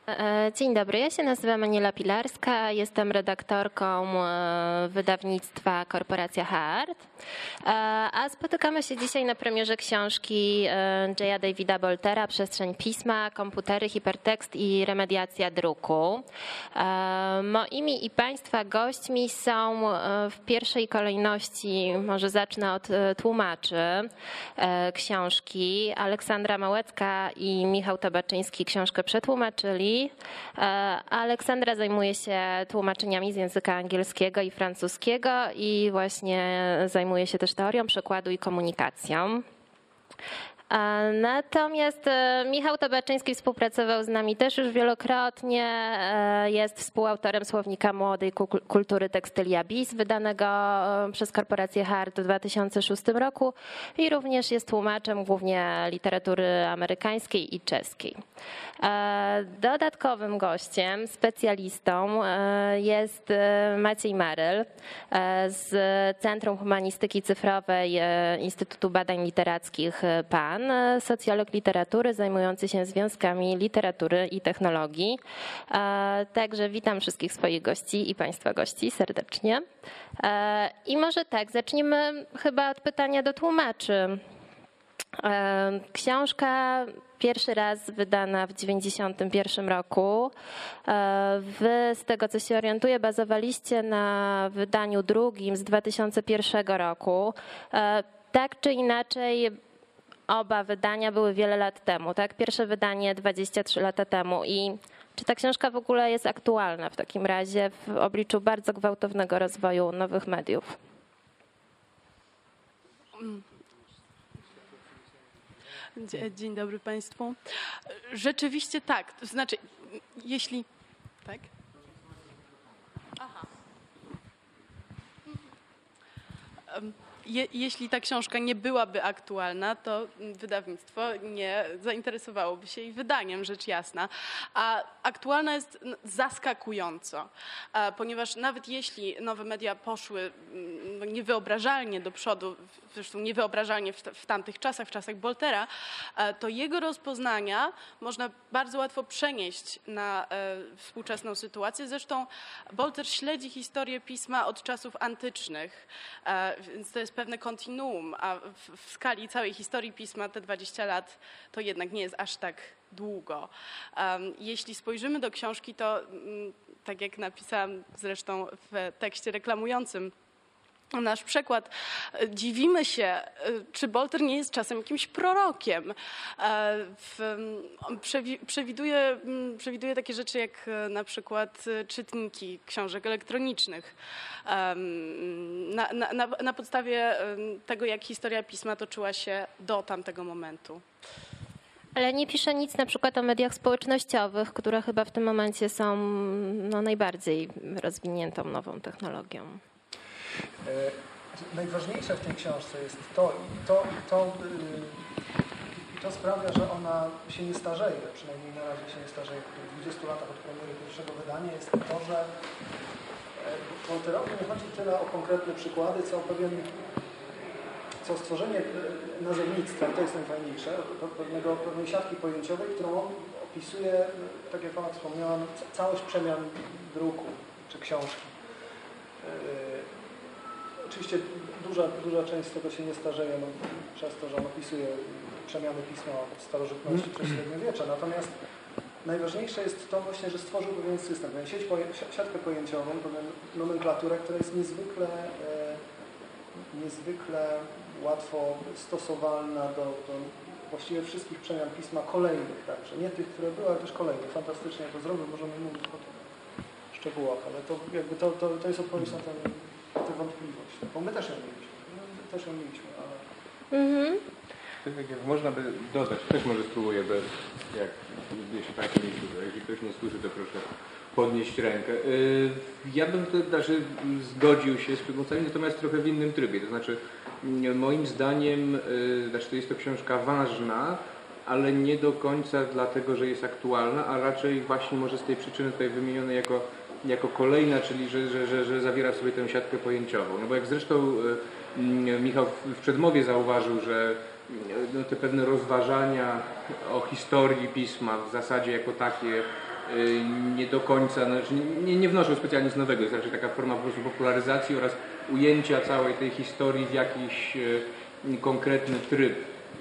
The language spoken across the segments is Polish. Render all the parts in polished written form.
Dzień dobry, ja się nazywam Aniela Pilarska, jestem redaktorką wydawnictwa Korporacja Hart, a spotykamy się dzisiaj na premierze książki J.A. Davida Boltera Przestrzeń pisma, komputery, hipertekst i remediacja druku. Moimi i Państwa gośćmi są w pierwszej kolejności, może zacznę od tłumaczy książki. Aleksandra Małecka i Michał Tabaczyński książkę przetłumaczyli. Aleksandra zajmuje się tłumaczeniami z języka angielskiego i francuskiego i właśnie zajmuje się też teorią przekładu i komunikacją. Natomiast Michał Tabaczyński współpracował z nami też już wielokrotnie. Jest współautorem słownika młodej kultury Tekstylia Bis, wydanego przez korporację Hart w 2006 roku i również jest tłumaczem głównie literatury amerykańskiej i czeskiej. Dodatkowym gościem, specjalistą jest Maciej Maryl z Centrum Humanistyki Cyfrowej Instytutu Badań Literackich PAN, socjolog literatury zajmujący się związkami literatury i technologii. Także witam wszystkich swoich gości i Państwa gości serdecznie. I może tak, zacznijmy chyba od pytania do tłumaczy. Książka pierwszy raz wydana w 1991 roku. Wy, z tego co się orientuję, bazowaliście na wydaniu drugim z 2001 roku. Tak czy inaczej, oba wydania były wiele lat temu, tak? Pierwsze wydanie 23 lata temu. I czy ta książka w ogóle jest aktualna w takim razie w obliczu bardzo gwałtownego rozwoju nowych mediów? Dzień dobry Państwu. Rzeczywiście tak. To znaczy, jeśli... Tak? Aha. Jeśli ta książka nie byłaby aktualna, to wydawnictwo nie zainteresowałoby się jej wydaniem, rzecz jasna. A aktualna jest zaskakująco, ponieważ nawet jeśli nowe media poszły niewyobrażalnie do przodu, zresztą niewyobrażalnie w tamtych czasach, w czasach Boltera, to jego rozpoznania można bardzo łatwo przenieść na współczesną sytuację. Zresztą Bolter śledzi historię pisma od czasów antycznych, więc to jest pewne kontinuum, a w skali całej historii pisma te 20 lat to jednak nie jest aż tak długo. Jeśli spojrzymy do książki, to tak jak napisałam zresztą w tekście reklamującym nasz przekład, dziwimy się, czy Bolter nie jest czasem jakimś prorokiem. Przewiduje takie rzeczy jak na przykład czytniki książek elektronicznych. Na podstawie tego, jak historia pisma toczyła się do tamtego momentu. Ale nie pisze nic na przykład o mediach społecznościowych, które chyba w tym momencie są najbardziej rozwiniętą nową technologią. Najważniejsze w tej książce jest to sprawia, że ona się nie starzeje, przynajmniej na razie się nie starzeje. Po 20 latach od premiery pierwszego wydania jest to, że Bolterowi nie chodzi tyle o konkretne przykłady, co stworzenie nazewnictwa, to jest najfajniejsze, pewnej siatki pojęciowej, którą on opisuje, tak jak Pana wspomniałam, całość przemian druku czy książki. Oczywiście duża część z tego się nie starzeje przez to, że on opisuje przemiany pisma od starożytności przez średniowiecza. Natomiast najważniejsze jest to właśnie, że stworzył pewien system, pewien siatkę pojęciową, pewną nomenklaturę, która jest niezwykle łatwo stosowalna do właściwie wszystkich przemian pisma kolejnych także. Nie tych, które były, ale też kolejnych. Fantastycznie to zrobił, możemy mówić o tym szczegółach, ale to jest odpowiedź na tę wątpliwość. Bo my też ją mieliśmy. Ale... Tak jak można by dodać, też może spróbuję, jeśli Państwo nie słyszy, jeśli ktoś nie słyszy, to proszę podnieść rękę. Ja bym zgodził się z przygotowaniem, natomiast trochę w innym trybie. To znaczy, moim zdaniem, to jest to książka ważna, ale nie do końca dlatego, że jest aktualna, a raczej właśnie może z tej przyczyny tutaj wymienionej jako kolejna, czyli że zawiera w sobie tę siatkę pojęciową. No bo jak zresztą Michał w przedmowie zauważył, że te pewne rozważania o historii pisma w zasadzie jako takie nie do końca, znaczy nie wnoszą specjalnie nic nowego, jest raczej taka forma po prostu popularyzacji oraz ujęcia całej tej historii w jakiś konkretny tryb,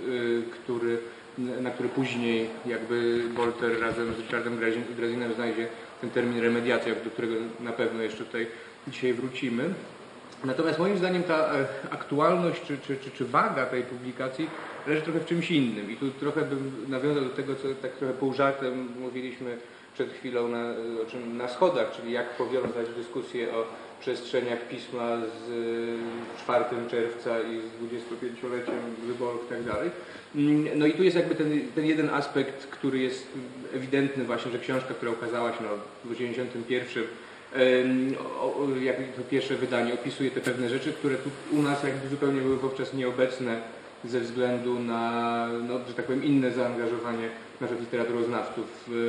na który później jakby Wolter razem z Richardem Drazinem znajdzie ten termin remediacja, do którego na pewno jeszcze tutaj dzisiaj wrócimy. Natomiast moim zdaniem ta aktualność czy waga tej publikacji leży trochę w czymś innym. I tu trochę bym nawiązał do tego, co tak trochę pół żartem mówiliśmy przed chwilą na schodach, czyli jak powiązać dyskusję o przestrzeniach pisma z 4 czerwca i z 25-leciem wyborów i tak dalej. No i tu jest jakby ten jeden aspekt, który jest ewidentny właśnie, że książka, która ukazała się w 1991, jak to pierwsze wydanie, opisuje te pewne rzeczy, które tu u nas jakby zupełnie były wówczas nieobecne ze względu na, że tak powiem, inne zaangażowanie naszych literaturoznawców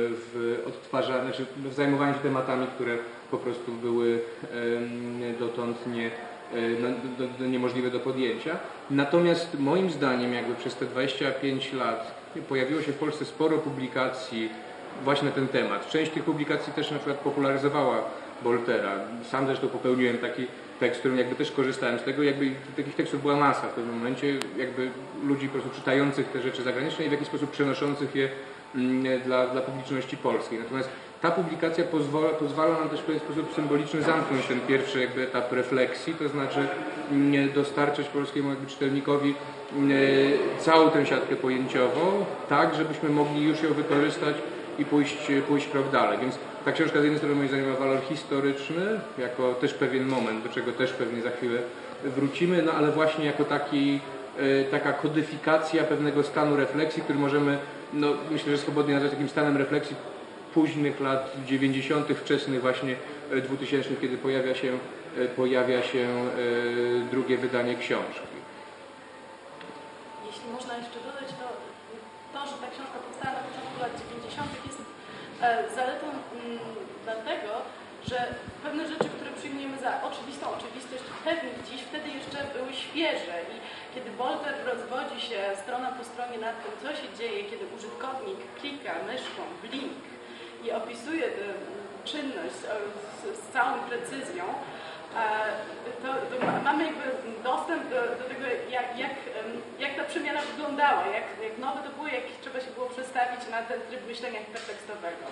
w zajmowanie się tematami, które po prostu były dotąd niemożliwe do podjęcia. Natomiast moim zdaniem jakby przez te 25 lat pojawiło się w Polsce sporo publikacji właśnie na ten temat. Część tych publikacji też na przykład popularyzowała Woltera. Sam zresztą popełniłem taki tekst, którym jakby też korzystałem z tego, jakby takich tekstów była masa w pewnym momencie, jakby ludzi po prostu czytających te rzeczy zagraniczne i w jakiś sposób przenoszących je dla publiczności polskiej. Natomiast ta publikacja pozwala nam też w pewien sposób symboliczny zamknąć ten pierwszy jakby etap refleksji, to znaczy dostarczyć polskiemu jakby czytelnikowi całą tę siatkę pojęciową, tak żebyśmy mogli już ją wykorzystać i pójść krok dalej. Więc ta książka z jednej strony moim zdaniem ma walor historyczny, jako też pewien moment, do czego też pewnie za chwilę wrócimy, no ale właśnie jako taka kodyfikacja pewnego stanu refleksji, który możemy, myślę, że swobodnie nazwać takim stanem refleksji późnych lat 90., wczesnych właśnie 2000, kiedy pojawia się drugie wydanie książki. Jeśli można jeszcze dodać, to że ta książka powstała na początku lat 90. jest zaletą dlatego, że pewne rzeczy, które przyjmujemy za oczywistą oczywistość, pewnie dziś wtedy jeszcze były świeże i kiedy Wolter rozwodzi się strona po stronie nad tym, co się dzieje, kiedy użytkownik klika myszką blink i opisuje tę czynność z całą precyzją, to mamy jakby dostęp do tego, jak ta przemiana wyglądała, jak nowe to było, jak trzeba się było przestawić na ten tryb myślenia hipertekstowego.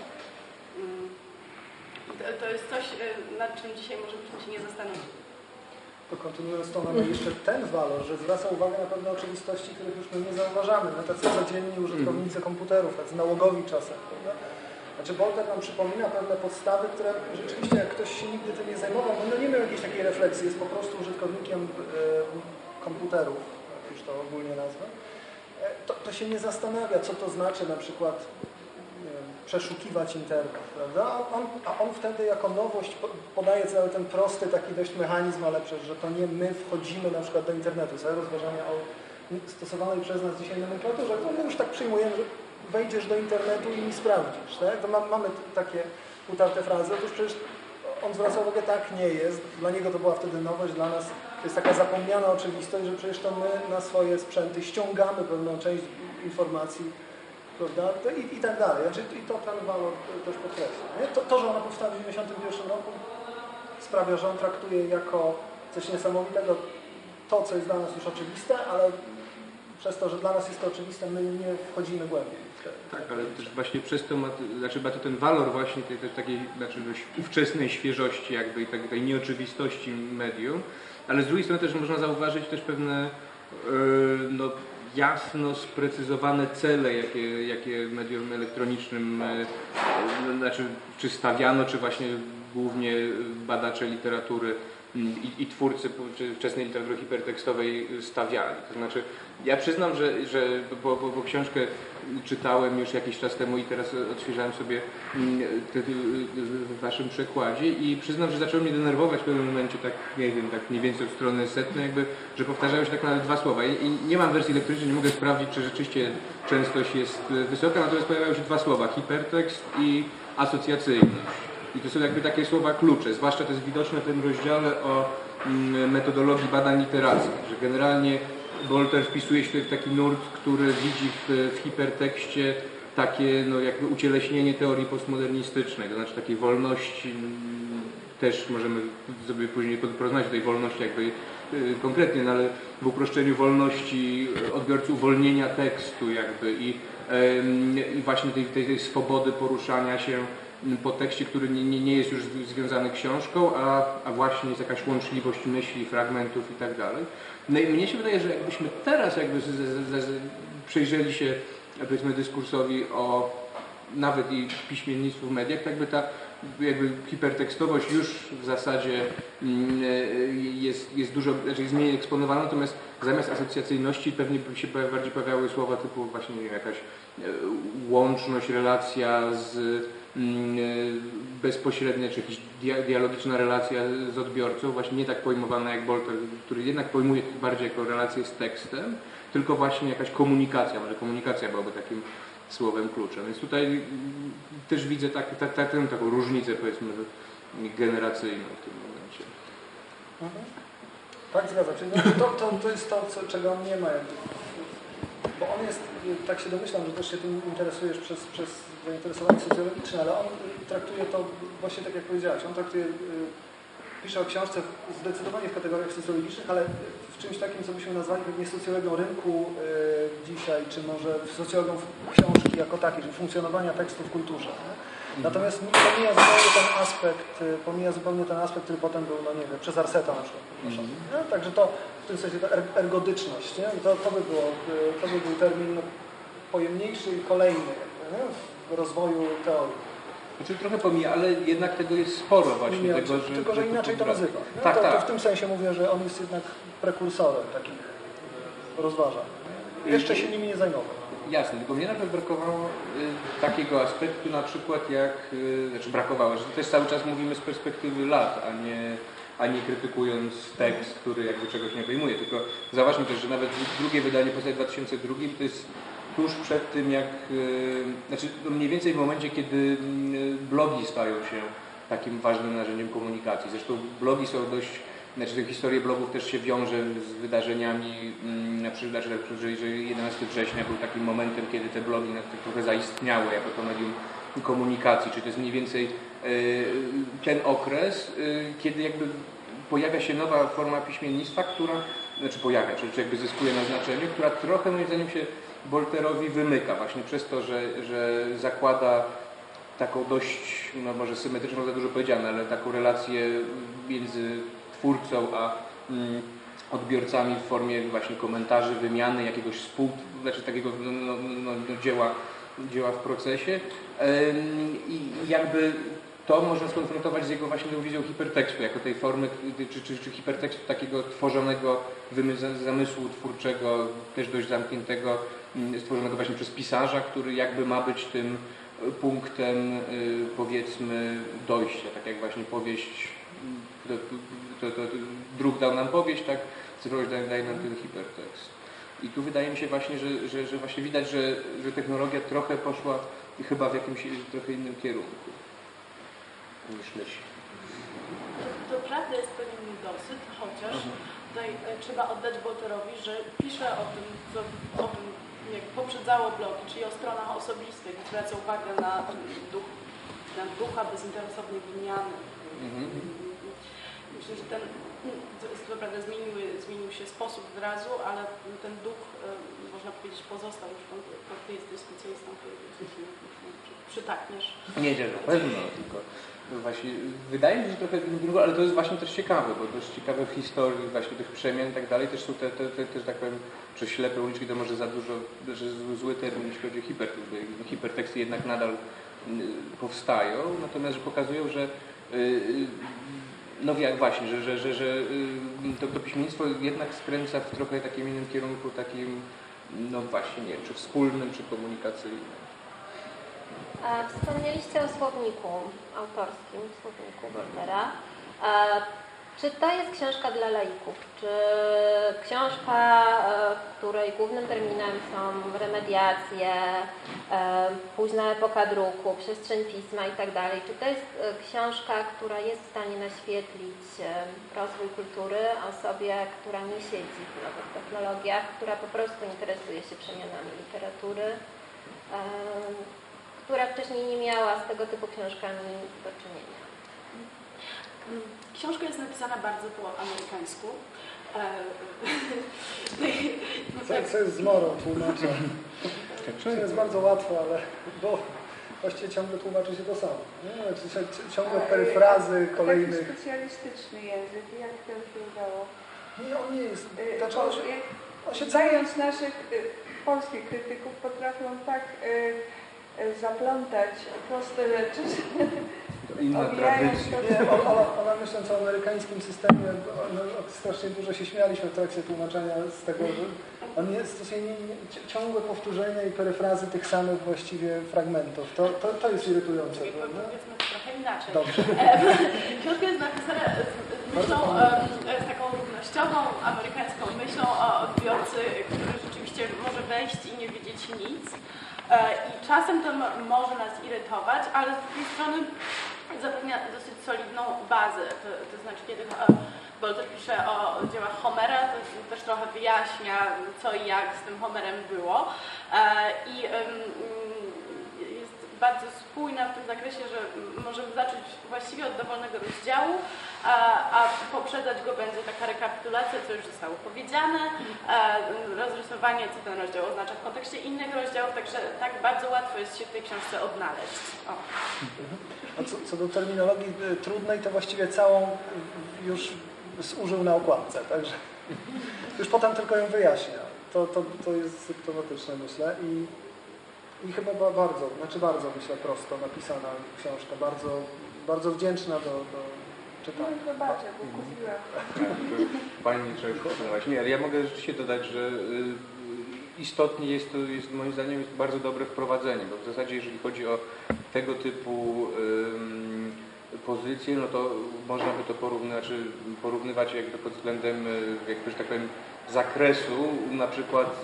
To jest coś, nad czym dzisiaj może byśmy się nie zastanowili. To kontynuując to, mamy jeszcze ten walor, że zwraca uwagę na pewne oczywistości, których już my nie zauważamy. My tacy codzienni użytkownicy komputerów, tacy nałogowi czasem, prawda? Znaczy Wolter nam przypomina pewne podstawy, które rzeczywiście jak ktoś się nigdy tym nie zajmował, nie miał jakiejś takiej refleksji, jest po prostu użytkownikiem komputerów, jak już to ogólnie nazwę, to się nie zastanawia, co to znaczy na przykład przeszukiwać internet, prawda? A on wtedy jako nowość podaje cały ten prosty taki dość mechanizm, ale przecież, że to nie my wchodzimy na przykład do internetu. Całe rozważania o stosowanej przez nas dzisiaj nomenklaturze, to my już tak przyjmujemy, że wejdziesz do internetu i sprawdzisz, tak? To mamy takie utarte frazy. Otóż przecież on zwraca uwagę, tak nie jest. Dla niego to była wtedy nowość, dla nas to jest taka zapomniana oczywistość, że przecież to my na swoje sprzęty ściągamy pewną część informacji, prawda? I tak dalej. Znaczy, i to ten walor też podkreśla. To, że ona powstała w 1991 roku sprawia, że on traktuje jako coś niesamowitego to, co jest dla nas już oczywiste, ale przez to, że dla nas jest to oczywiste, my nie wchodzimy głębiej. Tak, ale też właśnie przez to ma to ten walor właśnie tej takiej ówczesnej świeżości jakby i tej nieoczywistości medium, ale z drugiej strony też można zauważyć też pewne jasno sprecyzowane cele, jakie medium elektronicznym czy stawiano, czy właśnie głównie badacze literatury i twórcy wczesnej literatury hipertekstowej stawiali. To znaczy, ja przyznam, bo książkę czytałem już jakiś czas temu i teraz odświeżałem sobie w waszym przekładzie i przyznam, że zaczęło mnie denerwować w pewnym momencie, tak mniej więcej od strony setnej, jakby, że powtarzają się tak nawet dwa słowa. I nie mam wersji elektronicznej, nie mogę sprawdzić, czy rzeczywiście częstość jest wysoka, natomiast pojawiają się dwa słowa, hipertekst i asocjacyjność. I to są jakby takie słowa klucze, zwłaszcza to jest widoczne w tym rozdziale o metodologii badań literackich, że generalnie Wolter wpisuje się w taki nurt, który widzi w hipertekście takie no, jakby ucieleśnienie teorii postmodernistycznej, to znaczy takiej wolności, też możemy sobie później porozmawiać o tej wolności jakby konkretnie, no, ale w uproszczeniu wolności odbiorcy uwolnienia tekstu jakby i właśnie tej swobody poruszania się po tekście, który nie jest już związany książką, a właśnie jest jakaś łączliwość myśli, fragmentów i tak dalej. No i mnie się wydaje, że jakbyśmy teraz jakby przyjrzeli się powiedzmy dyskursowi o nawet i piśmiennictwu w mediach, tak by ta jakby hipertekstowość już w zasadzie jest dużo, znaczy jest mniej eksponowana, natomiast zamiast asocjacyjności pewnie by się bardziej pojawiały słowa typu właśnie nie wiem, jakaś łączność, relacja z bezpośrednia, czy jakaś dialogiczna relacja z odbiorcą, właśnie nie tak pojmowana jak Bolter, który jednak pojmuje bardziej jako relację z tekstem, tylko właśnie jakaś komunikacja, może komunikacja byłaby takim słowem kluczem. Więc tutaj też widzę taką różnicę, powiedzmy, generacyjną w tym momencie. Mhm. Tak, zgadza się. No, to jest to, czego on nie ma. Bo on jest, tak się domyślam, że też się tym interesujesz przez zainteresowanie socjologiczne, ale on traktuje to właśnie tak jak powiedziałeś, on pisze o książce zdecydowanie w kategoriach socjologicznych, ale w czymś takim, co byśmy nazwali pewnie socjologią rynku dzisiaj, czy może socjologią książki jako takiej, czyli funkcjonowania tekstu w kulturze. Nie? Natomiast pomija zupełnie ten aspekt, który potem był, no nie wiem, przez Arseta na przykład. Także to w tym sensie ta ergodyczność, nie? To by był termin pojemniejszy i kolejny jakby, w rozwoju teorii. Znaczy trochę pomija, ale jednak tego jest sporo właśnie. Tylko, że inaczej to nazywa. No, tak, to w tym sensie mówię, że on jest jednak prekursorem takich rozważań. Jeszcze się nimi nie zajmował. Jasne, tylko mnie nawet brakowało takiego aspektu na przykład jak, znaczy brakowało, że też cały czas mówimy z perspektywy lat, a nie krytykując tekst, który jakby czegoś nie obejmuje, tylko zauważmy też, że nawet drugie wydanie po 2002 to jest tuż przed tym jak, znaczy mniej więcej w momencie, kiedy blogi stają się takim ważnym narzędziem komunikacji. Zresztą blogi są dość, znaczy te historie blogów też się wiąże z wydarzeniami, na przykład, że 11 września był takim momentem, kiedy te blogi trochę zaistniały jako to medium komunikacji, czyli to jest mniej więcej ten okres, kiedy jakby pojawia się nowa forma piśmiennictwa, która, znaczy pojawia, czy jakby zyskuje na znaczeniu, która trochę moim zdaniem się Bolterowi wymyka właśnie przez to, że zakłada taką dość, no może symetryczną za dużo powiedziane, ale taką relację między twórcą a odbiorcami w formie właśnie komentarzy, wymiany, jakiegoś znaczy takiego dzieła w procesie i jakby to można skonfrontować z jego właśnie wizją hipertekstu, jako tej formy, czy hipertekstu takiego tworzonego zamysłu twórczego, też dość zamkniętego, stworzonego właśnie przez pisarza, który jakby ma być tym punktem, powiedzmy, dojścia, tak jak właśnie powieść, druk dał nam powieść, tak, cyfrowość daje nam ten hipertekst. I tu wydaje mi się właśnie, że właśnie widać, że technologia trochę poszła chyba w jakimś trochę innym kierunku niż myśl. To prawda jest pewien niedosyt, chociaż tutaj trzeba oddać Bolterowi, że pisze o tym, co jak poprzedzało blogi, czyli o stronach osobistych, zwraca uwagę na ducha bezinteresownej wymiany. Myślę, że co prawda zmienił się sposób wyrazu, ale ten duch, można powiedzieć, pozostał już. Ty jesteś specjalistą, przytakniesz. Nie, na pewno, tylko właśnie wydaje mi się, że trochę w innym kierunku, ale to jest właśnie też ciekawe, bo też ciekawe w historii właśnie tych przemian i tak dalej, też są te tak powiem, że ślepe uliczki to może za dużo, że zły termin, jeśli chodzi o hipertekst, bo hiperteksty jednak nadal powstają, natomiast że pokazują, że no jak właśnie, że to piśmiennictwo jednak skręca w trochę takim innym kierunku, takim, no właśnie, nie wiem, czy wspólnym, czy komunikacyjnym. Wspomnieliście o słowniku autorskim, słowniku Boltera. Czy to jest książka dla laików? Czy książka, w której głównym terminem są remediacje, późna epoka druku, przestrzeń pisma i tak dalej? Czy to jest książka, która jest w stanie naświetlić rozwój kultury osobie, która nie siedzi w nowych technologiach, która po prostu interesuje się przemianami literatury? która wcześniej nie miała z tego typu książkami do czynienia. Książka jest napisana bardzo po amerykańsku. Co jest zmorą tłumacza? To jest bardzo łatwo, ale bo właściwie ciągle tłumaczy się to samo. Nie? Ciągle peryfrazy kolejnych. Taki specjalistyczny język, jak to się udało? Nie, on nie jest. Znając naszych polskich krytyków, potrafią tak zaplątać proste rzeczy. Inna tradycja. Ona myśląc o amerykańskim systemie, strasznie dużo się śmialiśmy w trakcie tłumaczenia z tego, że on jest stosownie ciągłe powtórzenia i peryfrazy tych samych właściwie fragmentów. To jest irytujące. Powiedzmy to trochę inaczej. Dobrze. Książka jest napisana z myślą, z taką równościową, amerykańską myślą o odbiorcy, który rzeczywiście może wejść i nie wiedzieć nic. I czasem to może nas irytować, ale z drugiej strony zapewnia dosyć solidną bazę. To znaczy, kiedy Bolter pisze o dziełach Homera, to też trochę wyjaśnia, co i jak z tym Homerem było. I jest bardzo spójna w tym zakresie, że możemy zacząć właściwie od dowolnego rozdziału, a poprzedzać go będzie taka rekapitulacja, co już zostało powiedziane, rozrysowanie, co ten rozdział oznacza w kontekście innych rozdziałów, także tak bardzo łatwo jest się w tej książce odnaleźć. O. A co do terminologii trudnej, to właściwie całą już zużył na okładce, także już potem tylko ją wyjaśnia. To jest symptomatyczne, myślę. I chyba bardzo myślę prosto napisana książka, bardzo wdzięczna do czytania. No zobaczę, bo kupiłam. Fajnie trzeba kontynuować. Nie, ale ja mogę rzeczywiście dodać, że istotnie jest to, moim zdaniem, jest bardzo dobre wprowadzenie, bo w zasadzie jeżeli chodzi o tego typu pozycje, no to można by to porównywać jakby pod względem, jakby, że tak powiem, zakresu, na przykład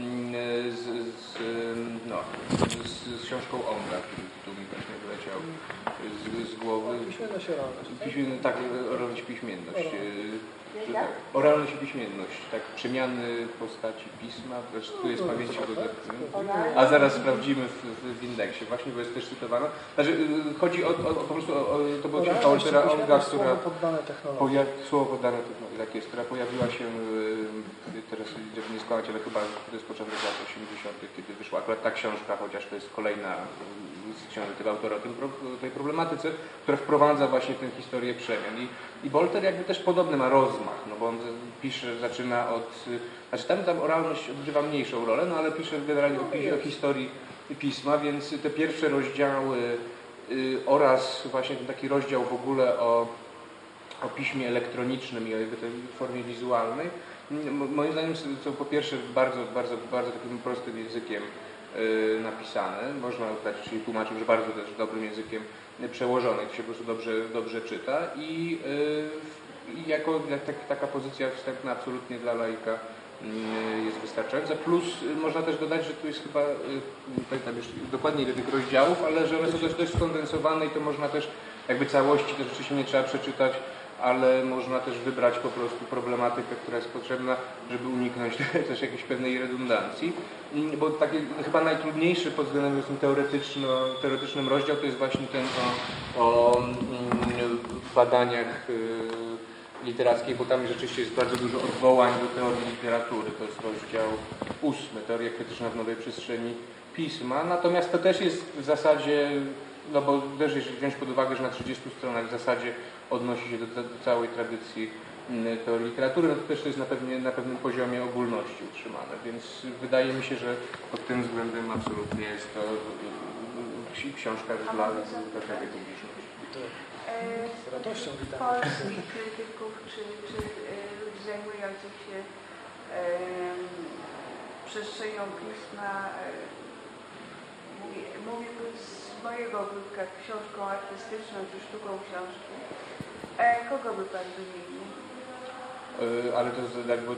z książką Onga, który tu mi właśnie wyleciał z głowy. Piśmienność i oralność. Tak, oralność i piśmienność. Oralność i piśmienność, tak, przemiany postaci pisma, tu jest pamięci a zaraz sprawdzimy w indeksie, właśnie, bo jest też cytowana. Znaczy, chodzi po prostu to była książka Waltera Onga, która słowo poddane technologii, tak jest, która pojawiła się teraz, żeby nie skłamać, ale chyba to jest początek lat 80., kiedy wyszła akurat ta książka, chociaż to jest kolejna z książek tego autora o tej problematyce, która wprowadza właśnie tę historię przemian. I Bolter jakby też podobny ma rozmach, no bo on pisze, zaczyna od... Znaczy tam oralność odgrywa mniejszą rolę, no ale pisze generalnie o historii pisma, więc te pierwsze rozdziały oraz właśnie ten taki rozdział w ogóle o piśmie elektronicznym i o jego tej formie wizualnej, moim zdaniem są po pierwsze bardzo takim prostym językiem napisane. Można dać, czyli tłumaczył, że bardzo też dobrym językiem przełożone, to się po prostu dobrze czyta i jako taka pozycja wstępna absolutnie dla laika jest wystarczająca. Plus można też dodać, że tu jest chyba, nie pamiętam już dokładnie ile tych rozdziałów, ale że one są też dość skondensowane i to można też jakby całości to rzeczywiście nie trzeba przeczytać, ale można też wybrać po prostu problematykę, która jest potrzebna, żeby uniknąć też jakiejś pewnej redundancji. Bo taki chyba najtrudniejszy pod względem teoretycznym rozdział to jest właśnie ten o badaniach literackich, bo tam rzeczywiście jest bardzo dużo odwołań do teorii literatury. To jest rozdział 8, teoria krytyczna w nowej przestrzeni pisma. Natomiast to też jest w zasadzie, no bo też jeśli wziąć pod uwagę, że na 30 stronach w zasadzie odnosi się do całej tradycji teorii literatury, no to też to jest na pewnym poziomie ogólności utrzymane, więc wydaje mi się, że pod tym względem absolutnie jest to książka dla każdej publiczności. Z radością witam. Polskich krytyków czy ludzi zajmujących się przestrzenią pisma mówiłby z mojego ogródka książką artystyczną czy sztuką książki. Kogo by Pan wymienił? Ale to jakby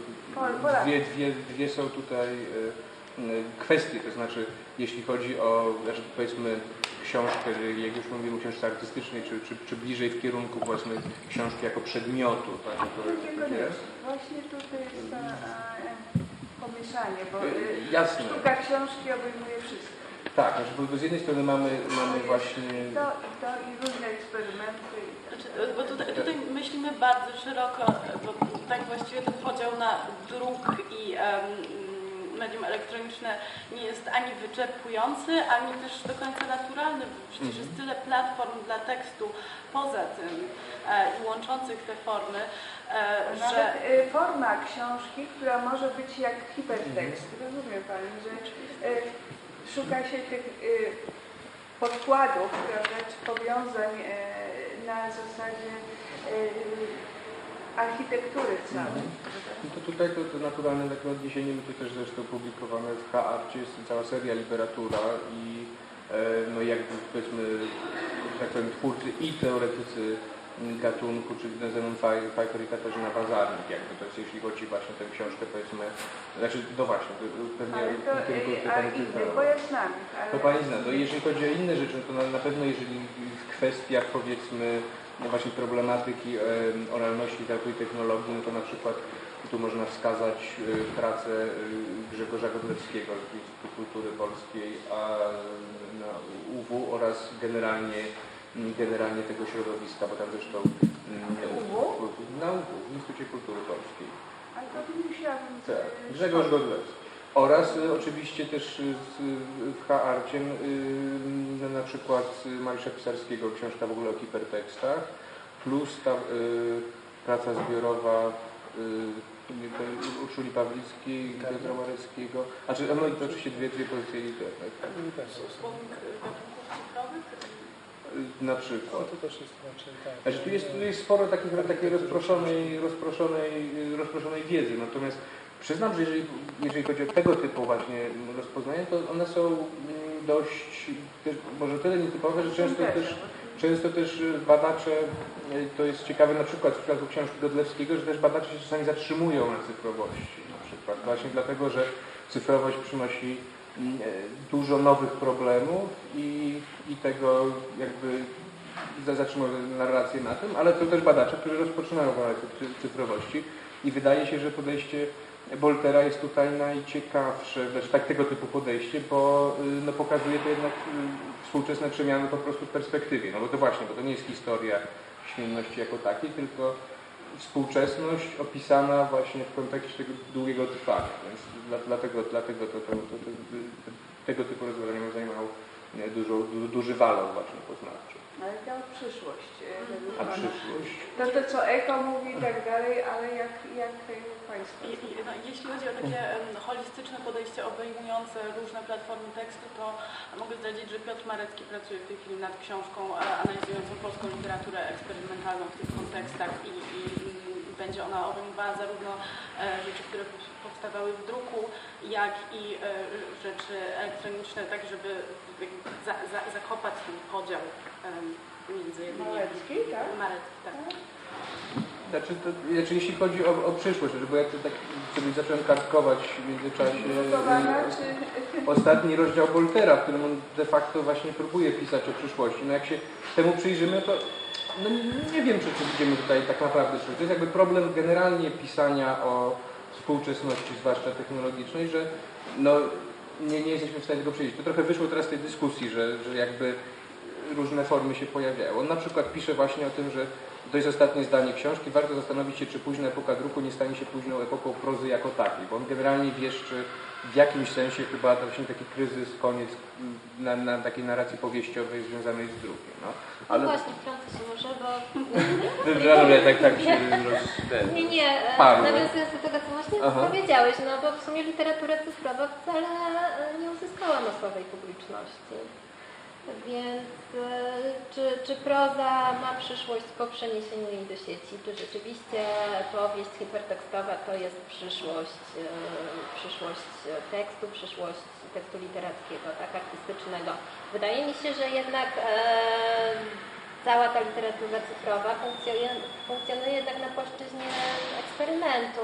dwie są tutaj kwestie, to znaczy jeśli chodzi o, powiedzmy, książkę, jak już mówimy o książce artystycznej, czy bliżej w kierunku, powiedzmy, książki jako przedmiotu, tak? Właśnie tutaj jest ta pomieszanie, bo Jasne. sztuka książki obejmuje wszystko. Tak, znaczy, bo z jednej strony mamy właśnie... To i różne eksperymenty. Znaczy, bo tutaj myślimy bardzo szeroko, bo tak właściwie ten podział na druk i medium elektroniczne nie jest ani wyczerpujący, ani też do końca naturalny. Przecież jest tyle platform dla tekstu poza tym i łączących te formy, że... Nawet forma książki, która może być jak hipertekst. Rozumie Pani, że szuka się tych podkładów, prawda, czy powiązań na zasadzie architektury całej. No to tutaj to naturalne takie odniesienie, my to też zresztą publikowane w H-Arcie, jest cała seria literatura i no jakby powiedzmy, tak powiem, twórcy i teoretycy gatunku, czyli Zenon Pfeiffer i Katarzyna Bazarnik, jakby to jest, jeśli chodzi właśnie o tę książkę, powiedzmy, znaczy, no właśnie, pewnie bo ja znam. To Pani zna, no jeżeli chodzi o inne rzeczy, to na pewno jeżeli w kwestiach, powiedzmy, właśnie problematyki oralności, literatury i technologii, no to na przykład tu można wskazać pracę Grzegorza Godlewskiego z Instytutu Kultury Polskiej, a na UW oraz generalnie tego środowiska, bo tam zresztą na UW, w Instytucie Kultury Polskiej. Ale to musiałabym... Tak, Grzegorz Godlewski. Oraz oczywiście też w H-Arcie na przykład Mariusza Pisarskiego, książka w ogóle o hipertekstach, plus ta praca zbiorowa Urszuli Pawlickiej, Piotra Mareckiego, no i to oczywiście dwie pozycje literatury. Na przykład. No, to też jest raczej tak. Znaczy, tu jest sporo takiej rozproszonej wiedzy, natomiast przyznam, że jeżeli chodzi o tego typu właśnie rozpoznania, to one są dość, może tyle nietypowe, że często też badacze, to jest ciekawe na przykład w przypadku książki Godlewskiego, że też badacze się czasami zatrzymują na cyfrowości na przykład, właśnie dlatego, że cyfrowość przynosi dużo nowych problemów i tego jakby zatrzymują narrację na tym, ale to też badacze, którzy rozpoczynają badać cyfrowości i wydaje się, że podejście Boltera jest tutaj najciekawsze, znaczy tak tego typu podejście, bo no, pokazuje to jednak współczesne przemiany po prostu w perspektywie, no bo to właśnie, bo to nie jest historia świętości jako takiej, tylko współczesność opisana właśnie w kontekście tego długiego trwania, więc dlatego tego typu rozwiązania zajmowało duży walor właśnie poznawczy. Ale to przyszłość. A przyszłość? To co Eko mówi i tak dalej, ale jak Państwo? No, jeśli chodzi o takie holistyczne podejście obejmujące różne platformy tekstu, to mogę zdradzić, że Piotr Marecki pracuje w tej chwili nad książką analizującą polską literaturę eksperymentalną w tych kontekstach i będzie ona obejmowała zarówno rzeczy, które powstawały w druku, jak i rzeczy elektroniczne, tak żeby zakopać ten podział między jednymi. Marecki, tak? Marecki, tak. Znaczy, jeśli chodzi o przyszłość, bo ja tak sobie zacząłem kartkować w międzyczasie ostatni rozdział Boltera, w którym on de facto właśnie próbuje pisać o przyszłości. No jak się temu przyjrzymy, to no nie wiem, czy widzimy tutaj tak naprawdę przyszłość. To jest jakby problem generalnie pisania o współczesności, zwłaszcza technologicznej, że no, nie jesteśmy w stanie tego przewidzieć. To trochę wyszło teraz z tej dyskusji, że jakby różne formy się pojawiają. On na przykład pisze właśnie o tym, że to jest ostatnie zdanie książki. Warto zastanowić się, czy późna epoka druku nie stanie się późną epoką prozy jako takiej, bo on generalnie wieszczy w jakimś sensie chyba właśnie taki kryzys, koniec na takiej narracji powieściowej związanej z drukiem. No. Ale... No właśnie, wtrącę się może, bo... tak się Nie, nawiązując do tego, co właśnie powiedziałeś, no bo w sumie literatura cyfrowa wcale nie uzyskała masowej publiczności. Więc czy proza ma przyszłość po przeniesieniu jej do sieci? Czy rzeczywiście powieść hipertekstowa to jest przyszłość tekstu, przyszłość tekstu literackiego, tak, artystycznego? Wydaje mi się, że jednak cała ta literatura cyfrowa funkcjonuje jednak na płaszczyźnie eksperymentu.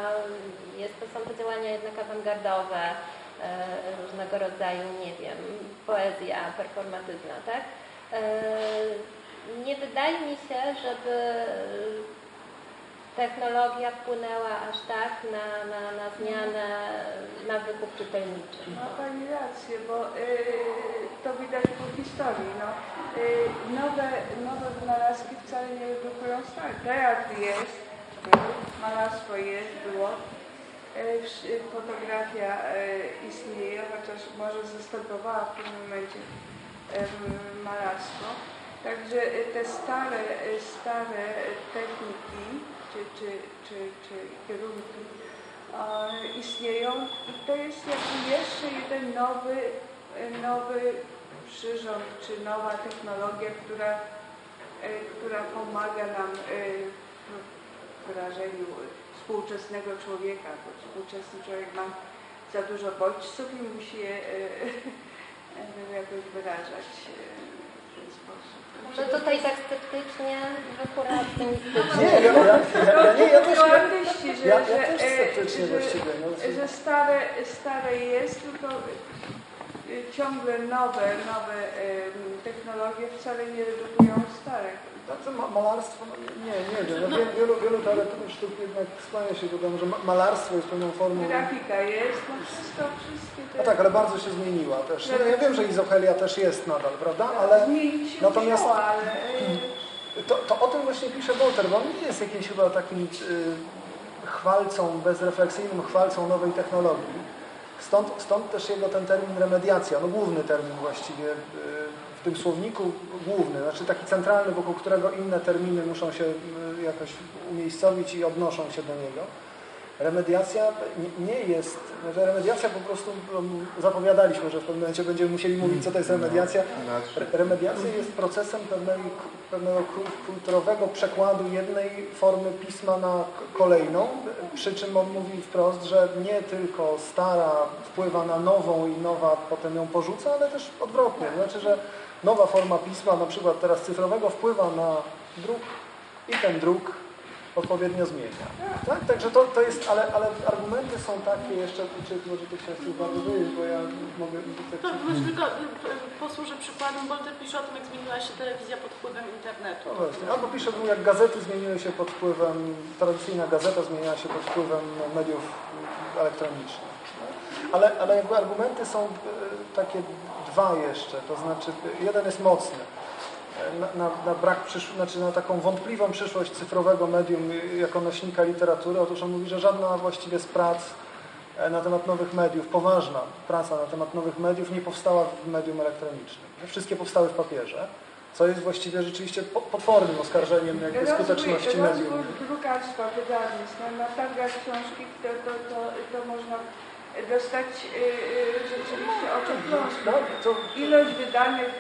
Są to działania jednak awangardowe, różnego rodzaju, nie wiem, poezja performatywna, tak? Nie wydaje mi się, żeby technologia wpłynęła aż tak na zmianę nawyków czytelniczych. Ma Pani rację, bo to widać po historii. No. Nowe wynalazki wcale nie redukują stare. Teatr jest, malarstwo jest, było. Fotografia istnieje, chociaż może zastępowała w pewnym momencie malarstwo. Także te stare techniki czy kierunki istnieją i to jest jakby jeszcze jeden nowy przyrząd czy nowa technologia, która pomaga nam w wyrażeniu współczesnego człowieka, bo współczesny człowiek ma za dużo bodźców i musi je jakoś wyrażać w ten sposób. No tutaj tak sceptycznie, wychóra optymistycznie. Nie, ja też sceptycznie właściwie. Że stare jest, tylko ciągle nowe technologie wcale nie redukują starych. Malarstwo, nie wiem. Wielu teoretyków sztuk jednak skłania się do tego, że malarstwo jest pewną formą... Grafika jest, no wszystkie te... No tak, ale bardzo się zmieniła też. Ja wiem, że izochelia też jest nadal, prawda? Ale zmienić się natomiast musiała, ale... to o tym właśnie pisze Wolter, bo on nie jest jakimś chyba takim bezrefleksyjnym chwalcą nowej technologii. Stąd też jego ten termin remediacja, no główny termin właściwie w tym słowniku, główny, znaczy taki centralny, wokół którego inne terminy muszą się jakoś umiejscowić i odnoszą się do niego. Remediacja nie jest, remediacja po prostu, zapowiadaliśmy, że w pewnym momencie będziemy musieli mówić, co to jest remediacja. Remediacja jest procesem pewnego kulturowego przekładu jednej formy pisma na kolejną, przy czym on mówi wprost, że nie tylko stara wpływa na nową i nowa potem ją porzuca, ale też odwrotnie. To znaczy, że nowa forma pisma, na przykład teraz cyfrowego, wpływa na druk i ten druk odpowiednio zmienia. Tak? Także to jest, ale argumenty są takie jeszcze, czy może to chciałeś coś bardzo powiedzieć, bo ja mogę... To może tylko posłużę przykładem, Wolter pisze o tym, jak zmieniła się telewizja pod wpływem internetu. No właśnie. Albo pisze, jak gazety zmieniły się pod wpływem, tradycyjna gazeta zmieniała się pod wpływem mediów elektronicznych. Ale jakby argumenty są takie dwa jeszcze, to znaczy jeden jest mocny. Na brak na taką wątpliwą przyszłość cyfrowego medium jako nośnika literatury. Otóż on mówi, że żadna właściwie z prac na temat nowych mediów, poważna praca na temat nowych mediów nie powstała w medium elektronicznym. Wszystkie powstały w papierze, co jest właściwie rzeczywiście potwornym oskarżeniem jakby skuteczności medium. Rozwój drukarstwa, wydawnictwa, na targach książki to można dostać rzeczywiście oczopląską. Ilość wydanych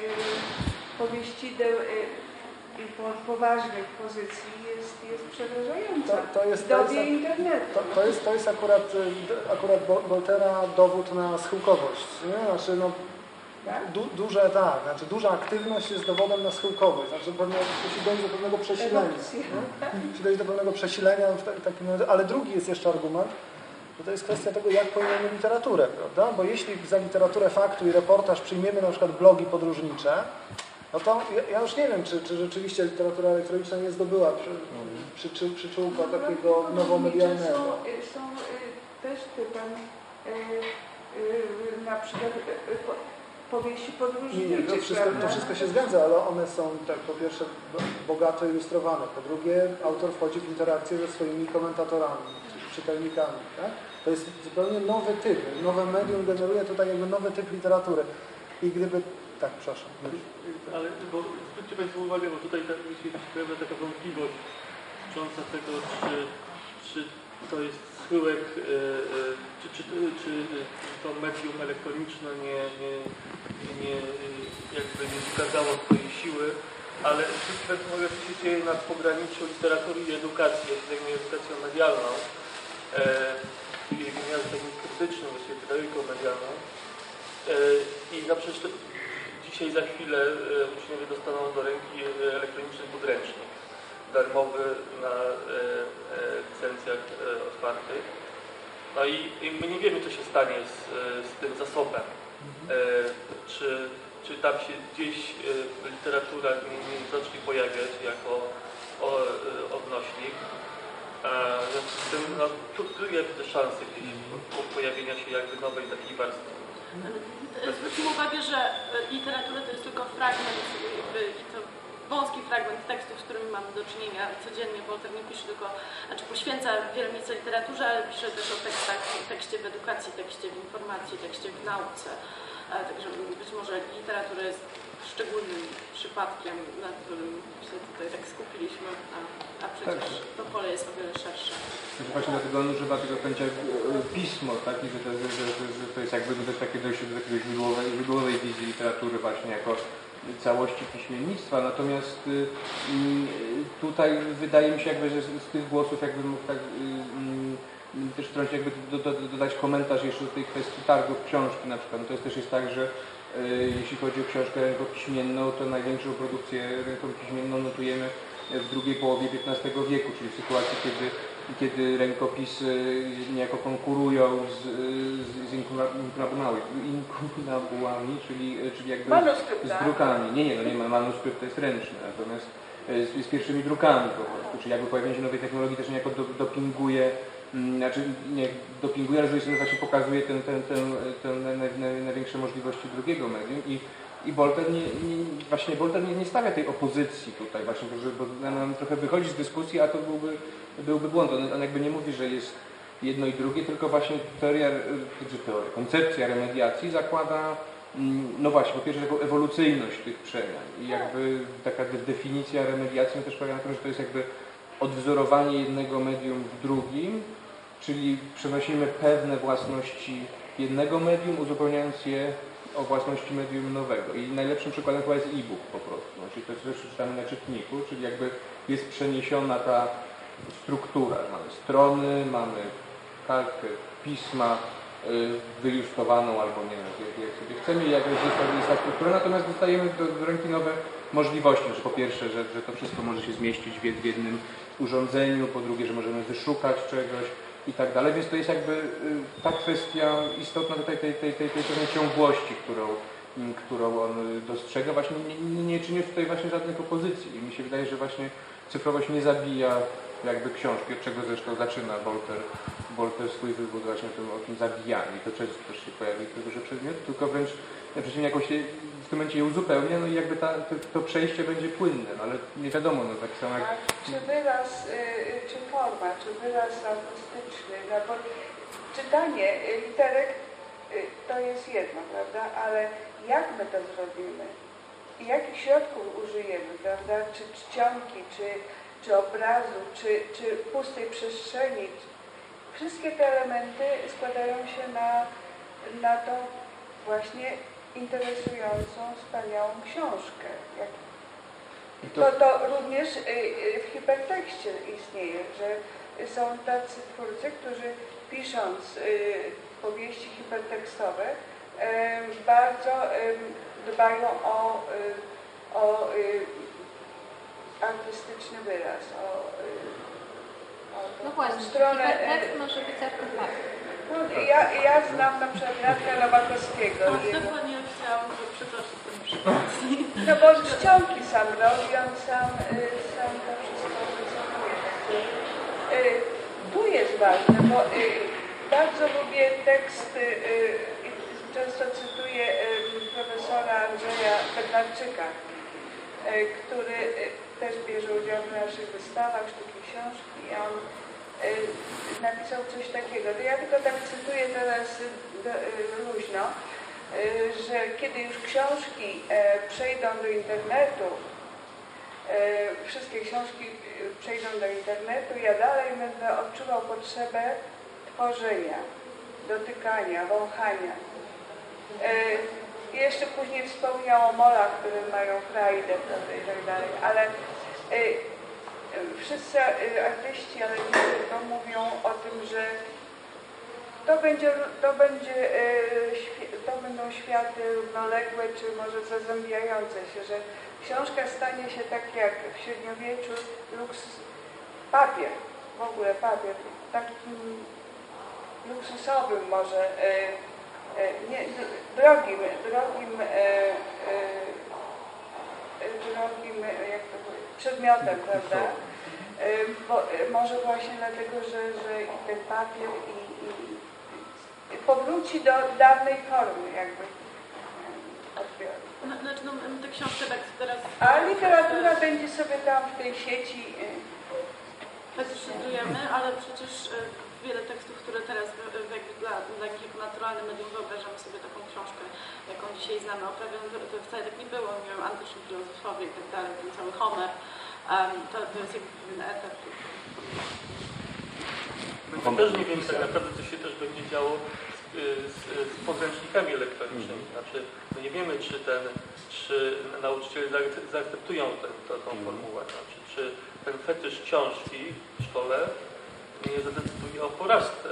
powieścideł i poważnych pozycji jest przerażająca w dobie internetu. To jest akurat Woltera dowód na schyłkowość. Nie? Znaczy, no, tak? Duża aktywność jest dowodem na schyłkowość. Znaczy, musi dojść do pewnego przesilenia. Musi dojść do pewnego przesilenia w takim momencie. Ale drugi jest jeszcze argument, to jest kwestia tego, jak pojmiemy literaturę, prawda? Bo jeśli za literaturę faktu i reportaż przyjmiemy na przykład blogi podróżnicze, no to ja już nie wiem, czy rzeczywiście literatura elektroniczna nie zdobyła przyczółka takiego nowomedialnego. Są też typem na przykład powieści podróżniczych. To wszystko się zgadza, ale one są tak, po pierwsze bogato ilustrowane, po drugie autor wchodzi w interakcję ze swoimi komentatorami, czytelnikami. Tak? To jest zupełnie nowy typ, nowe medium generuje tutaj jakby nowy typ literatury. I gdyby... Tak, przepraszam. Ale bo zwróćcie Państwo uwagę, bo tutaj się pojawia taka wątpliwość dotycząca tego, czy to jest schyłek, czy to medium elektroniczne nie wykazało swojej siły, ale zwróćcie Państwo uwagę, co się dzieje na pograniczu literatury i edukacji. Ja się zajmuję edukacją medialną i wymiarze takim krytycznym, właściwie pedagogiką medialną. I na przykład dzisiaj za chwilę uczniowie dostaną do ręki elektroniczny podręcznik darmowy na licencjach otwartych. No i my nie wiemy, co się stanie z tym zasobem. Czy tam się gdzieś literatura nie zacznie pojawiać jako odnośnik. W związku z tym, no, tu ja widzę szansę gdzieś pojawienia się jakby nowej takiej warstwy. Zwróćmy uwagę, że literatura to jest tylko fragment i to wąski fragment tekstów, z którymi mamy do czynienia codziennie. Wolter nie pisze tylko, znaczy poświęca wiele miejsca literaturze, ale pisze też o tekstach, tekście w edukacji, tekście w informacji, tekście w nauce. Także być może literatura jest szczególnym przypadkiem, nad którym się tutaj tak skupiliśmy, a przecież to pole jest o wiele szersze. Właśnie dlatego on używa tego pojęcia pismo, tak? I że to jest jakby takie dojście do takiej źródłowej wizji literatury właśnie jako całości piśmiennictwa. Natomiast tutaj wydaje mi się jakby, że z tych głosów jakby mógł tak też wtrącić, jakby dodać komentarz jeszcze do tej kwestii targów książki na przykład. No to też jest tak, że jeśli chodzi o książkę rękopiśmienną, to największą produkcję rękopiśmienną notujemy w drugiej połowie XV wieku, czyli w sytuacji, kiedy rękopisy niejako konkurują z inkunabułami, czyli jakby z drukami. Nie ma, manuskrypt to jest ręczny, natomiast z pierwszymi drukami po prostu, czyli jakby pojawienie się nowej technologii też niejako dopinguje, znaczy nie dopinguje, ale z drugiej strony właśnie pokazuje te największe możliwości drugiego medium i Wolter nie stawia tej opozycji tutaj właśnie, bo nam trochę wychodzi z dyskusji, a to byłby błąd. On jakby nie mówi, że jest jedno i drugie, tylko właśnie koncepcja remediacji zakłada, no właśnie, po pierwsze taką ewolucyjność tych przemian i jakby taka definicja remediacji też polega na tym, że to jest jakby odwzorowanie jednego medium w drugim, czyli przenosimy pewne własności jednego medium, uzupełniając je o własności medium nowego. I najlepszym przykładem chyba jest e-book po prostu. Czyli to jest coś, co czytamy na czytniku, czyli jakby jest przeniesiona ta struktura. Mamy strony, mamy kartkę, pisma wyilustowaną albo nie wiem, jak sobie chcemy, jak jest ta struktura, natomiast dostajemy do ręki nowe możliwości. Że po pierwsze, że to wszystko może się zmieścić w jednym urządzeniu, po drugie, że możemy wyszukać czegoś i tak dalej, więc to jest jakby ta kwestia istotna tej pewnej ciągłości, którą on dostrzega, właśnie nie czyni tutaj właśnie żadnych opozycji i mi się wydaje, że właśnie cyfrowość nie zabija jakby książki, od czego zresztą zaczyna Wolter swój wywód właśnie o tym zabijaniu i to często też się pojawi tego, że przedmiot, tylko wręcz przeciwnie jakoś się w tym momencie je uzupełnia, no i jakby to przejście będzie płynne, no ale nie wiadomo, no tak samo jak... Czy wyraz, czy forma, czy wyraz akustyczny, no bo czytanie literek to jest jedno, prawda, ale jak my to zrobimy i jakich środków użyjemy, prawda, czy czcionki, czy obrazu, czy pustej przestrzeni, wszystkie te elementy składają się na tą właśnie interesującą, wspaniałą książkę. To również w hipertekście istnieje, że są tacy twórcy, którzy pisząc powieści hipertekstowe bardzo dbają o artystyczny wyraz, no właśnie, stronę. Hipertekst może być artefaktem. No, ja znam na przykład Radka Nowakowskiego. Dokładnie chciałam przytoczyć ten przykład. No bo czcionki sam robi, on sam to wszystko wycofuje. Tu jest ważne, bo bardzo lubię tekst, często cytuję profesora Andrzeja Bednarczyka, który też bierze udział w naszych wystawach, sztuki książki i on napisał coś takiego. To ja tylko tak cytuję teraz luźno, że kiedy już książki przejdą do internetu, wszystkie książki przejdą do internetu, ja dalej będę odczuwał potrzebę tworzenia, dotykania, wąchania. I jeszcze później wspomniał o molach, które mają frajdę, prawda, i tak dalej, ale wszyscy artyści, ale nie tylko, mówią o tym, że to będą światy równoległe, czy może zazębiające się, że książka stanie się tak jak w średniowieczu papier, w ogóle papier, takim luksusowym może, drogim, jak to powiedzieć, przedmiotem, prawda? Może właśnie dlatego, że i ten papier i powróci do dawnej formy jakby odbioru. Znaczy, no, tę książkę tak teraz... A literatura będzie sobie tam w tej sieci... Tak szyndujemy, ale przecież wiele tekstów, które teraz dla jakiegoś naturalnym medium wyobrażamy sobie taką książkę, jaką dzisiaj znamy, oprawiam, to wcale tak nie było, nie wiem, antyczni filozofowie i tak dalej, ten cały Homer, to jest jakby pewien etap. My też nie wiemy tak naprawdę, co się też będzie działo z podręcznikami elektronicznymi. Znaczy, my nie wiemy, czy nauczyciele zaakceptują tą formułę. Znaczy, czy ten fetysz książki w szkole nie zadecyduje o porażce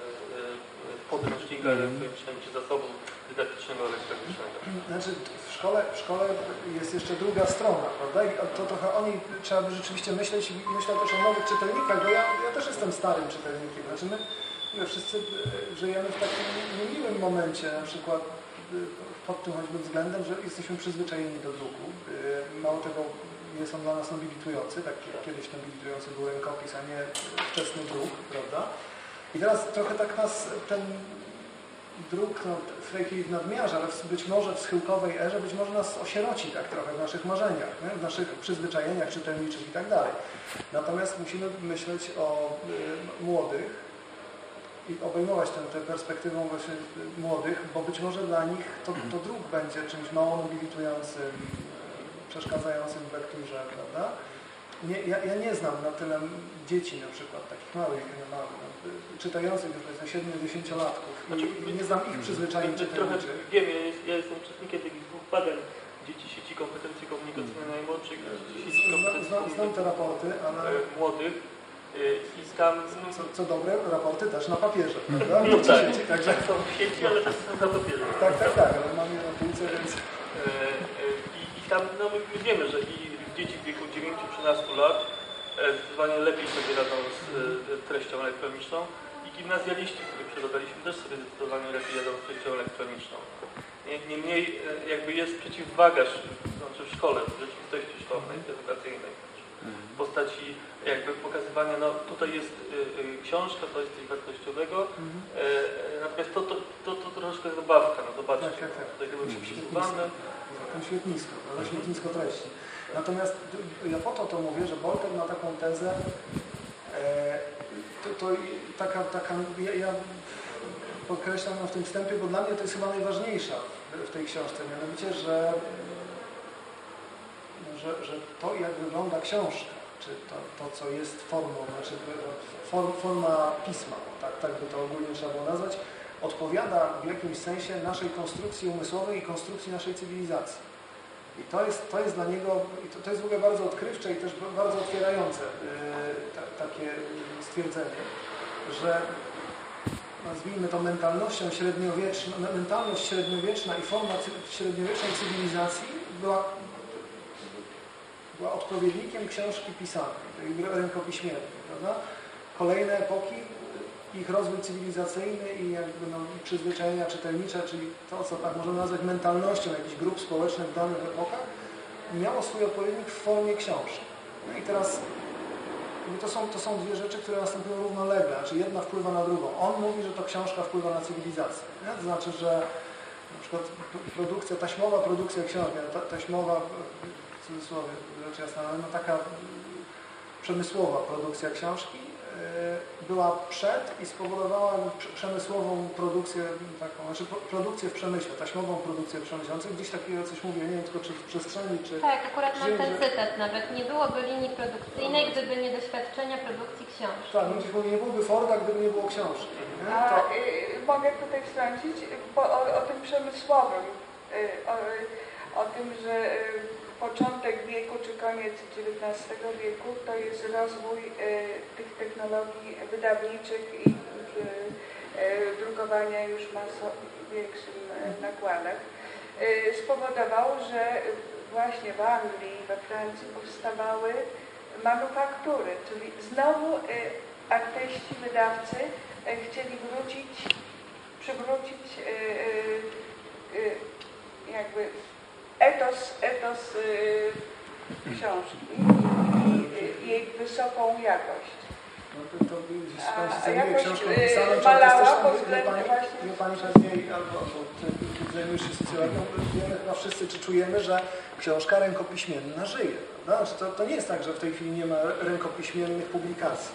podręcznika elektronicznego czy zasobu dydaktycznego elektronicznego. Znaczy w szkole jest jeszcze druga strona, prawda? I to trochę o niej trzeba by rzeczywiście myśleć i myślę też o nowych czytelnikach, bo ja też jestem starym czytelnikiem. Znaczy my wszyscy żyjemy w takim niemiłym momencie, na przykład pod tym choćby względem, że jesteśmy przyzwyczajeni do druku. Mało tego, jest on dla nas nobilitujący, tak kiedyś nobilitujący był rękopis, a nie wczesny druk, prawda? I teraz trochę tak nas ten druk w tej chwili w nadmiarze, ale być może w schyłkowej erze, być może nas osieroci tak trochę w naszych marzeniach, nie? W naszych przyzwyczajeniach czytelniczych i tak dalej. Natomiast musimy myśleć o młodych i obejmować tę perspektywą właśnie młodych, bo być może dla nich to druk będzie czymś mało nobilitującym, przeszkadzającym w lekturze, prawda? Ja nie znam na tyle dzieci na przykład, takich małych, czytających już powiedzmy 7-10-latków. Znaczy, nie znam ich przyzwyczajeń czytelniczych. Wiem, ja jestem uczestnikiem takich dwóch badań dzieci sieci kompetencji komunikacyjnej najmłodszych, sieci kompetencji Znam te raporty, ale młodych i tam... Co dobre, raporty też na papierze, prawda? No tak, sieci, także... są w sieci, ale też są na papierze. Tak, ale mam je na półce, więc... I tam no, my wiemy, że i dzieci w wieku 9-13 lat zdecydowanie lepiej sobie radzą z treścią elektroniczną i gimnazjaliści, których przebadaliśmy, też sobie zdecydowanie lepiej radzą z treścią elektroniczną. Niemniej jakby jest przeciwwaga znaczy w szkole, w rzeczywistości szkolnej, edukacyjnej, w postaci jakby pokazywania, no tutaj jest książka, to jest coś wartościowego, natomiast to troszkę zabawka, no zobaczcie, tutaj chyba przykuwane. Świetnisko treści. Natomiast ja po to mówię, że Bolter ma taką tezę, ja podkreślam ją w tym wstępie, bo dla mnie to jest chyba najważniejsza w tej książce, mianowicie, że to, jak wygląda książka, czy to co jest formą, znaczy forma pisma, tak by to ogólnie trzeba było nazwać, odpowiada w jakimś sensie naszej konstrukcji umysłowej i konstrukcji naszej cywilizacji. I to jest dla niego, to jest w ogóle bardzo odkrywcze i też bardzo otwierające takie stwierdzenie, że nazwijmy to mentalność średniowieczna i forma średniowiecznej cywilizacji była odpowiednikiem książki pisanej, tej rękopiśmiennej, prawda? Kolejne epoki, ich rozwój cywilizacyjny i jakby przyzwyczajenia czytelnicze, czyli to, co tak możemy nazwać mentalnością jakichś grup społecznych w danych epokach, miało swój odpowiednik w formie książki. No i teraz to są dwie rzeczy, które następują równolegle, znaczy jedna wpływa na drugą. On mówi, że to książka wpływa na cywilizację. Nie? To znaczy, że na przykład taśmowa produkcja książki, taśmowa, w cudzysłowie, rzecz jasna, ale taka przemysłowa produkcja książki była przed i spowodowała przemysłową produkcję, znaczy produkcję w przemyśle, taśmową produkcję przemysłową. Gdzieś takiego coś mówię, nie wiem tylko czy w przestrzeni, czy... Tak, akurat mam ten cytat nawet. Nie byłoby linii produkcyjnej, gdyby nie doświadczenia produkcji książki. Tak, ludzie mówią, nie byłoby Forda, gdyby nie było książki. Nie? Mogę tutaj wtrącić o tym przemysłowym, o tym, że początek wieku czy koniec XIX wieku to jest rozwój tych technologii wydawniczych i drukowania już w większym nakładach. Spowodowało, że właśnie w Anglii i we Francji powstawały manufaktury, czyli znowu artyści, wydawcy chcieli przywrócić jakby etos książki i jej wysoką jakość. No to jeśli pani A się zajmuje jakoś, książką pisaną, czy malała artystyczną, pod wie względem pani, właśnie- wie pani pewnie, albo ty zajmujesz się socjologią, wiemy chyba wszyscy, czy czujemy, że książka rękopiśmienna żyje, prawda? To nie jest tak, że w tej chwili nie ma rękopiśmiennych publikacji.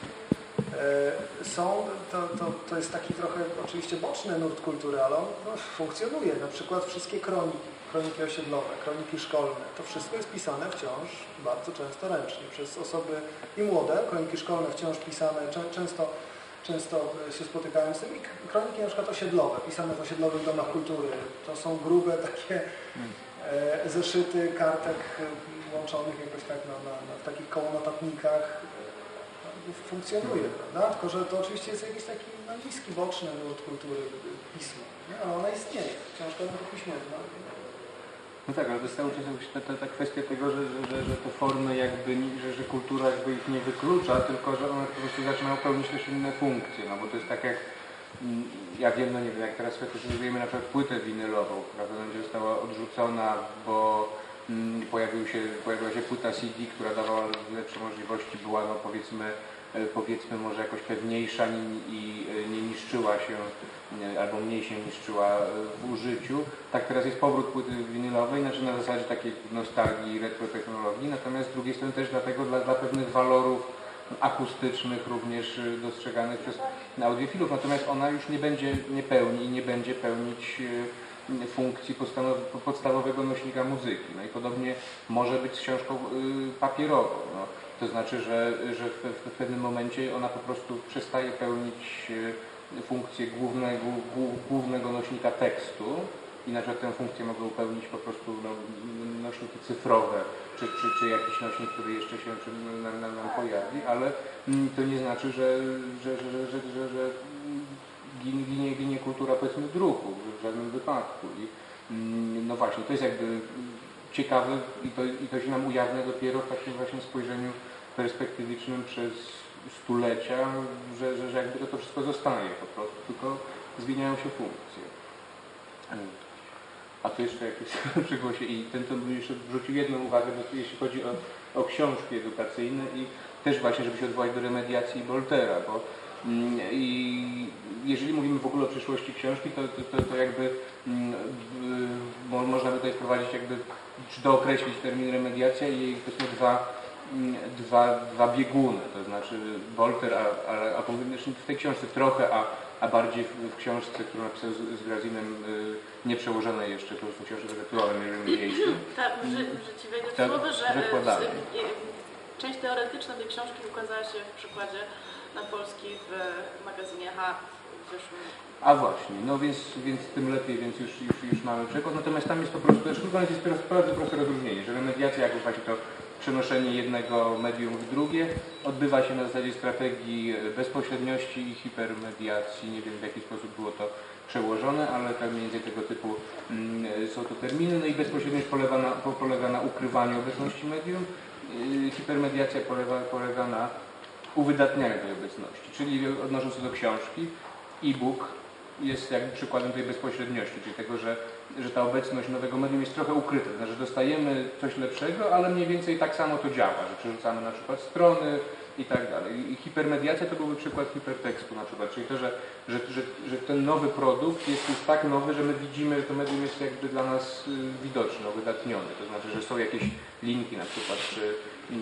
To jest taki trochę oczywiście boczny nurt kultury, ale on funkcjonuje. Na przykład wszystkie kroniki osiedlowe, kroniki szkolne, to wszystko jest pisane wciąż bardzo często ręcznie przez osoby i młode. Kroniki szkolne wciąż pisane, często się spotykałem z tym. I kroniki na przykład osiedlowe, pisane w osiedlowych domach kultury. To są grube takie zeszyty kartek łączonych jakoś tak w takich kołonotatnikach. Funkcjonuje, prawda? Tylko że to oczywiście jest jakiś taki niski, boczny nurt kultury pisma. Nie? Ale ona istnieje. Książka rękopiśmienna. No tak, ale to jest cały czas ta kwestia tego, że te formy jakby, że kultura jakby ich nie wyklucza, tylko że one po prostu zaczynają pełnić też inne funkcje, no bo to jest tak jak, ja wiem, no nie wiem, jak teraz specyfikujemy na przykład płytę winylową, która będzie została odrzucona, bo pojawiła się płyta CD, która dawała lepsze możliwości, była no powiedzmy może jakoś pewniejsza i nie niszczyła się, albo mniej się niszczyła w użyciu. Tak teraz jest powrót płyty winylowej, znaczy na zasadzie takiej nostalgii, retrotechnologii, natomiast z drugiej strony też dlatego dla pewnych walorów akustycznych również dostrzeganych przez audiofilów, natomiast ona już nie pełni i nie będzie pełnić funkcji podstawowego nośnika muzyki. No i podobnie może być z książką papierową. No. To znaczy, że w pewnym momencie ona po prostu przestaje pełnić funkcję głównego nośnika tekstu i na przykład tę funkcję mogą pełnić po prostu nośniki cyfrowe, czy jakiś nośnik, który jeszcze się nam pojawi, ale to nie znaczy, że ginie kultura, powiedzmy, druku w żadnym wypadku. I no właśnie, to jest jakby ciekawe i to się nam ujawnia dopiero w takim właśnie spojrzeniu perspektywicznym przez stulecia, że jakby to wszystko zostaje po prostu, tylko zmieniają się funkcje. A tu jeszcze jakieś przygłosie i ten to jeszcze wrzucił jedną uwagę, jeśli chodzi o książki edukacyjne i też właśnie, żeby się odwołać do remediacji Woltera, bo i jeżeli mówimy w ogóle o przyszłości książki, to jakby można by tutaj wprowadzić jakby, czy dookreślić termin remediacja i jej powiedzmy dwa bieguny, to znaczy Wolter, a w tej książce trochę, a bardziej w książce, którą napisał z Grazinem, nie przełożonej jeszcze, po prostu książce zatytułowanej Remediation. Tak, że ci wejdę w słowo, że część teoretyczna tej książki ukazała się w przykładzie na polski w magazynie H w zeszłym roku. A właśnie, no więc tym lepiej, więc już mamy przykład. Natomiast tam jest po prostu, jest bardzo proste rozróżnienie, że remediacja, jak już właśnie to przenoszenie jednego medium w drugie, odbywa się na zasadzie strategii bezpośredniości i hipermediacji. Nie wiem, w jaki sposób było to przełożone, ale tak mniej więcej tego typu są to terminy. No i bezpośredniość polega na ukrywaniu obecności medium. Hipermediacja polega na uwydatnianiu tej obecności. Czyli odnosząc się do książki, e-book jest jakby przykładem tej bezpośredniości, czyli tego, że ta obecność nowego medium jest trochę ukryta. To znaczy dostajemy coś lepszego, ale mniej więcej tak samo to działa, że przerzucamy na przykład strony i tak dalej. I hipermediacja to byłby przykład hipertekstu na przykład, czyli to, że ten nowy produkt jest już tak nowy, że my widzimy, że to medium jest jakby dla nas widoczne, uwydatnione. To znaczy, że są jakieś linki na przykład, czy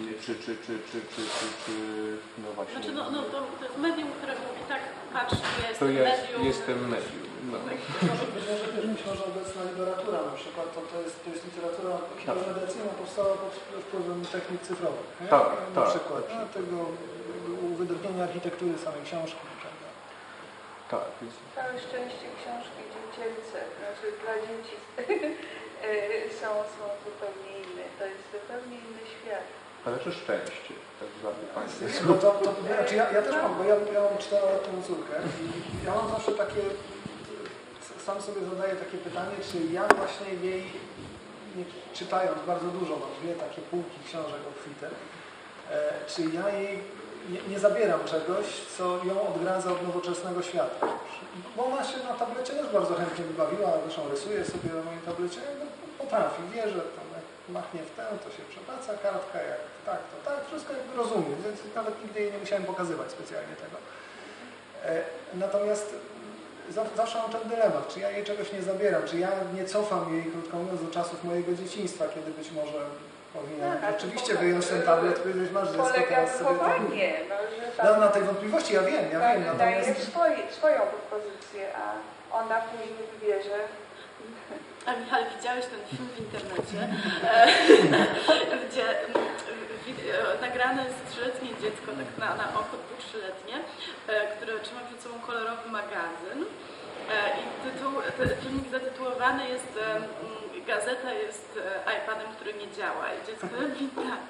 no właśnie. Znaczy, to jest medium, które mówi tak, patrz, to medium. Jestem medium. No. Myślę, że obecna literatura na przykład to jest literatura hipermediacyjna, powstała pod wpływem technik cyfrowych. Tak. Na przykład tego uwydatnienia architektury samej książki. Tak. Całe szczęście książki dziecięce, znaczy dla dzieci są zupełnie inne. To jest zupełnie inny świat. Ale to szczęście, tak zwane państwo. Znaczy ja też mam, bo ja mam 4-letnią córkę i ja mam zawsze takie, sam sobie zadaję takie pytanie, czy ja właśnie jej, nie czytając bardzo dużo, mam dwie takie półki książek obfite, czy ja jej nie zabieram czegoś, co ją odgradza od nowoczesnego świata. Bo ona się na tablecie też bardzo chętnie wybawiła, zresztą rysuje sobie na mojej tablecie, potrafi, wie, że tam jak machnie w tę, to się przewraca kartka, jak tak, to tak, że wszystko rozumiem, więc nawet nigdy jej nie musiałem pokazywać specjalnie tego. Natomiast zawsze mam ten dylemat, czy ja jej czegoś nie zabieram, czy ja nie cofam jej, krótko mówiąc, do czasów mojego dzieciństwa, kiedy być może powinienem rzeczywiście wyjąć ten tablet, powiedzieć, masz dziecko, teraz sobie... No, na tej wątpliwości ja wiem, Daje natomiast... swoją propozycję, a ona później wybierze. A Michał, widziałeś ten film w internecie, gdzie nagrane jest 3-letnie dziecko, tak na oko 2-3-letnie, które trzyma przed sobą kolorowy magazyn. I filmik zatytułowany jest Gazeta jest iPadem, który nie działa. I dziecko robi tak.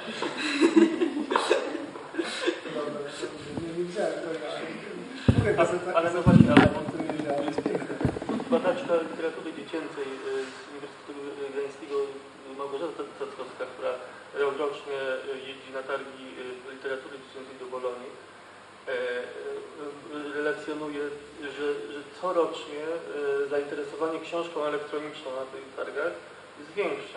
Dobra, nie widziałem tego, ale no właśnie, ale on tym nie działa, jest piękny. Badaczka literatury dziecięcej z Uniwersytetu Gdańskiego Małgorzata Cackowska, która rokrocznie jeździ na targi literatury dziecięcej do Bolonii, relacjonuje, że corocznie zainteresowanie książką elektroniczną na tych targach zwiększa.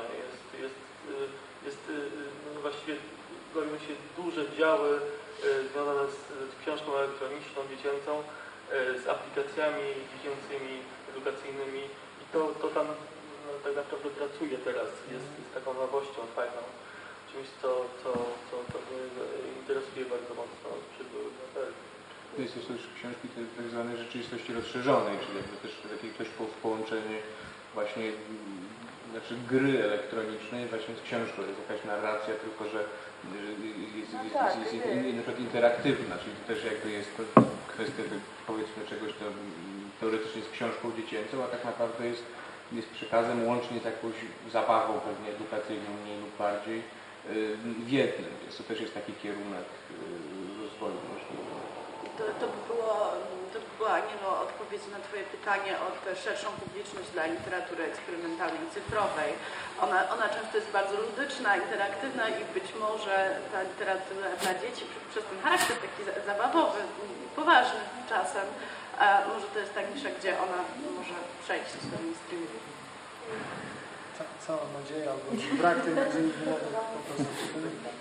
Właściwie robią się duże działy związane z książką elektroniczną, dziecięcą, z aplikacjami dziecięcymi, edukacyjnymi i to tam tak naprawdę pracuje teraz, jest taką nowością fajną, czymś co mnie interesuje bardzo mocno, czy były na targi. To jest też książki tak zwanej rzeczywistości rozszerzonej, czyli jakby też jakieś połączenie właśnie gry elektronicznej właśnie z książką. Jest jakaś narracja, tylko że jest na przykład interaktywna, czyli to też jakby jest kwestia powiedzmy czegoś, to teoretycznie jest książką dziecięcą, a tak naprawdę jest przekazem łącznie z jakąś zabawą pewnie edukacyjną mniej lub bardziej w jednym. Więc to też jest taki kierunek rozwoju możliwy. To by była Anielo odpowiedź na Twoje pytanie o tę szerszą publiczność dla literatury eksperymentalnej i cyfrowej. Ona często jest bardzo ludyczna, interaktywna i być może ta literatura dla dzieci przez ten charakter taki zabawowy, poważny czasem, może to jest ta nisza, gdzie ona może przejść do mainstreamu. Cała nadzieja, albo brak tej nadziei po prostu.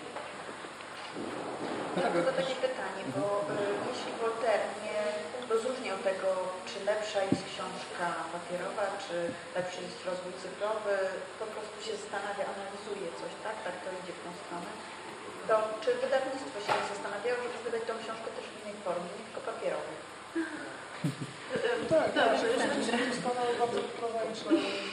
Ja mam tylko takie pytanie, bo jeśli Voltaire nie rozróżniał tego, czy lepsza jest książka papierowa, czy lepszy jest rozwój cyfrowy, po prostu się zastanawia, analizuje coś, tak? Tak to idzie w tą stronę. To czy wydawnictwo się nie zastanawiało, żeby wydać tą książkę też w innej formie, nie tylko papierowej? Tak, zostaną bardzo prozaiczne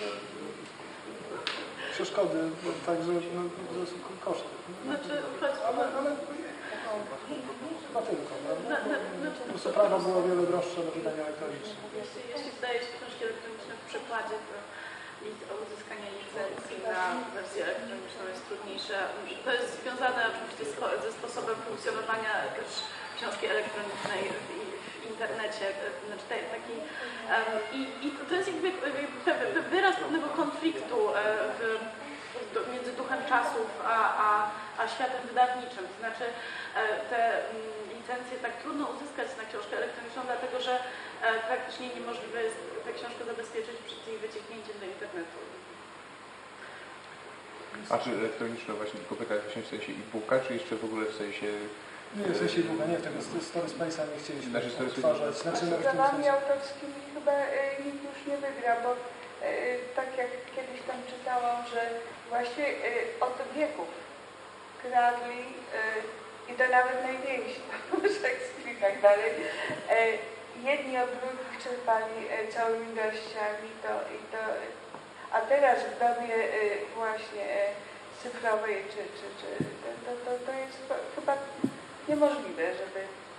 przeszkody, także koszty. Ale chyba tylko, prawda? Po prostu prawo było o wiele droższe do wydania elektronicznego. Jeśli wydaje się książki elektroniczne w przekładzie, to uzyskanie licencji na wersję elektroniczną jest trudniejsze. To jest związane oczywiście ze sposobem funkcjonowania też książki elektronicznej w internecie. Znaczy taki, i to jest jakby wyraz pewnego konfliktu między duchem czasów a światem wydawniczym. To znaczy te licencje tak trudno uzyskać na książkę elektroniczną, dlatego że praktycznie niemożliwe jest tę książkę zabezpieczyć przed jej wycieknięciem do internetu. A czy elektroniczną właśnie tylko pytać w sensie e-booka, czy jeszcze w ogóle w sensie... Nie, w sensie e-booka, nie, tego Story Space'a nie chcieliśmy odtwarzać. Z prawami autorskimi chyba nikt już nie wygra, bo tak jak kiedyś tam czytałam, że właśnie od wieków kradli i to nawet najwięksi, Szekspir i tak dalej. Jedni od drugich czerpali całymi garściami a teraz w dobie właśnie cyfrowej to jest chyba niemożliwe, żeby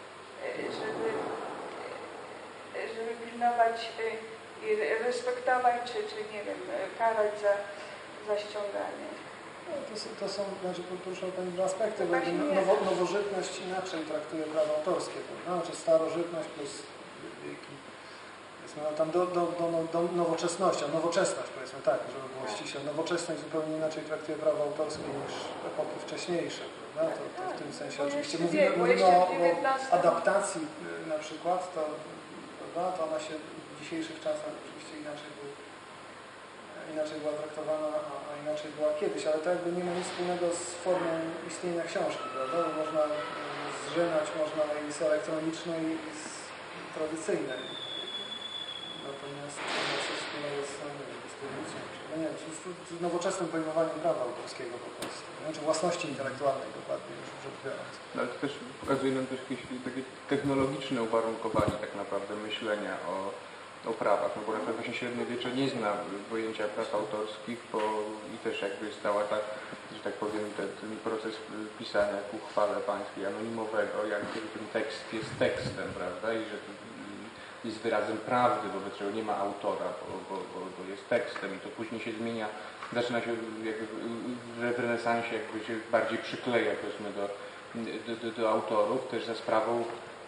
pilnować i respektować, czy nie wiem, karać za ściąganie. No, to są, znaczy poruszał Pani dwa aspekty, bo nowożytność inaczej traktuje prawo autorskie, prawda? Znaczy starożytność plus wieki, powiedzmy, no tam do nowoczesności, nowoczesność powiedzmy tak, żeby było ściśle. Nowoczesność zupełnie inaczej traktuje prawo autorskie niż epoki wcześniejsze, prawda? To w tym sensie oczywiście mówimy o adaptacji na przykład, to ona się w dzisiejszych czasach oczywiście inaczej by inaczej była traktowana, a inaczej była kiedyś, ale to jakby nie ma nic wspólnego z formą istnienia książki, prawda? Bo można zżynać, można i z elektronicznej, i z tradycyjnej. Natomiast to ma coś wspólnego z dystrybucją. No nie wiem, z nowoczesnym pojmowaniem prawa autorskiego po prostu. Znaczy własności intelektualnej dokładnie, już rzecz biorąc. No, ale to też pokazuje nam też jakieś takie technologiczne uwarunkowanie tak naprawdę myślenia o prawach, no bo na przykład właśnie średniowiecze nie zna pojęcia praw autorskich, i też jakby jest cała ta, że tak powiem, ten proces pisania ku chwale pańskiej anonimowego, jak ten tekst jest tekstem, prawda, i że jest wyrazem prawdy, wobec czego nie ma autora, bo jest tekstem i to później się zmienia, zaczyna się jakby w renesansie jakby się bardziej przykleja, powiedzmy, do autorów, też za sprawą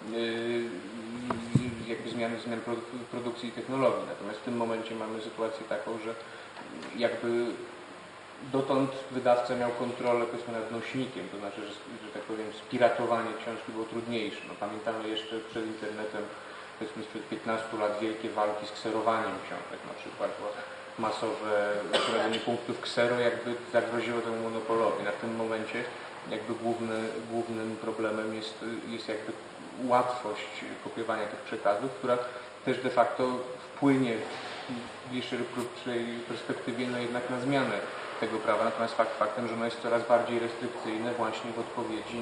jakby zmian produkcji i technologii. Natomiast w tym momencie mamy sytuację taką, że jakby dotąd wydawca miał kontrolę, powiedzmy, nad nośnikiem, to znaczy, że tak powiem, spiratowanie książki było trudniejsze. No, pamiętamy jeszcze przed internetem, powiedzmy sprzed 15 lat, wielkie walki z kserowaniem książek na przykład, bo masowe prowadzenie punktów ksero jakby zagroziło temu monopolowi. Na tym momencie jakby głównym problemem jest jakby łatwość kopiowania tych przekazów, która też de facto wpłynie w bliższej lub krótszej perspektywie no jednak na zmianę tego prawa. Natomiast faktem, że ono jest coraz bardziej restrykcyjne właśnie w odpowiedzi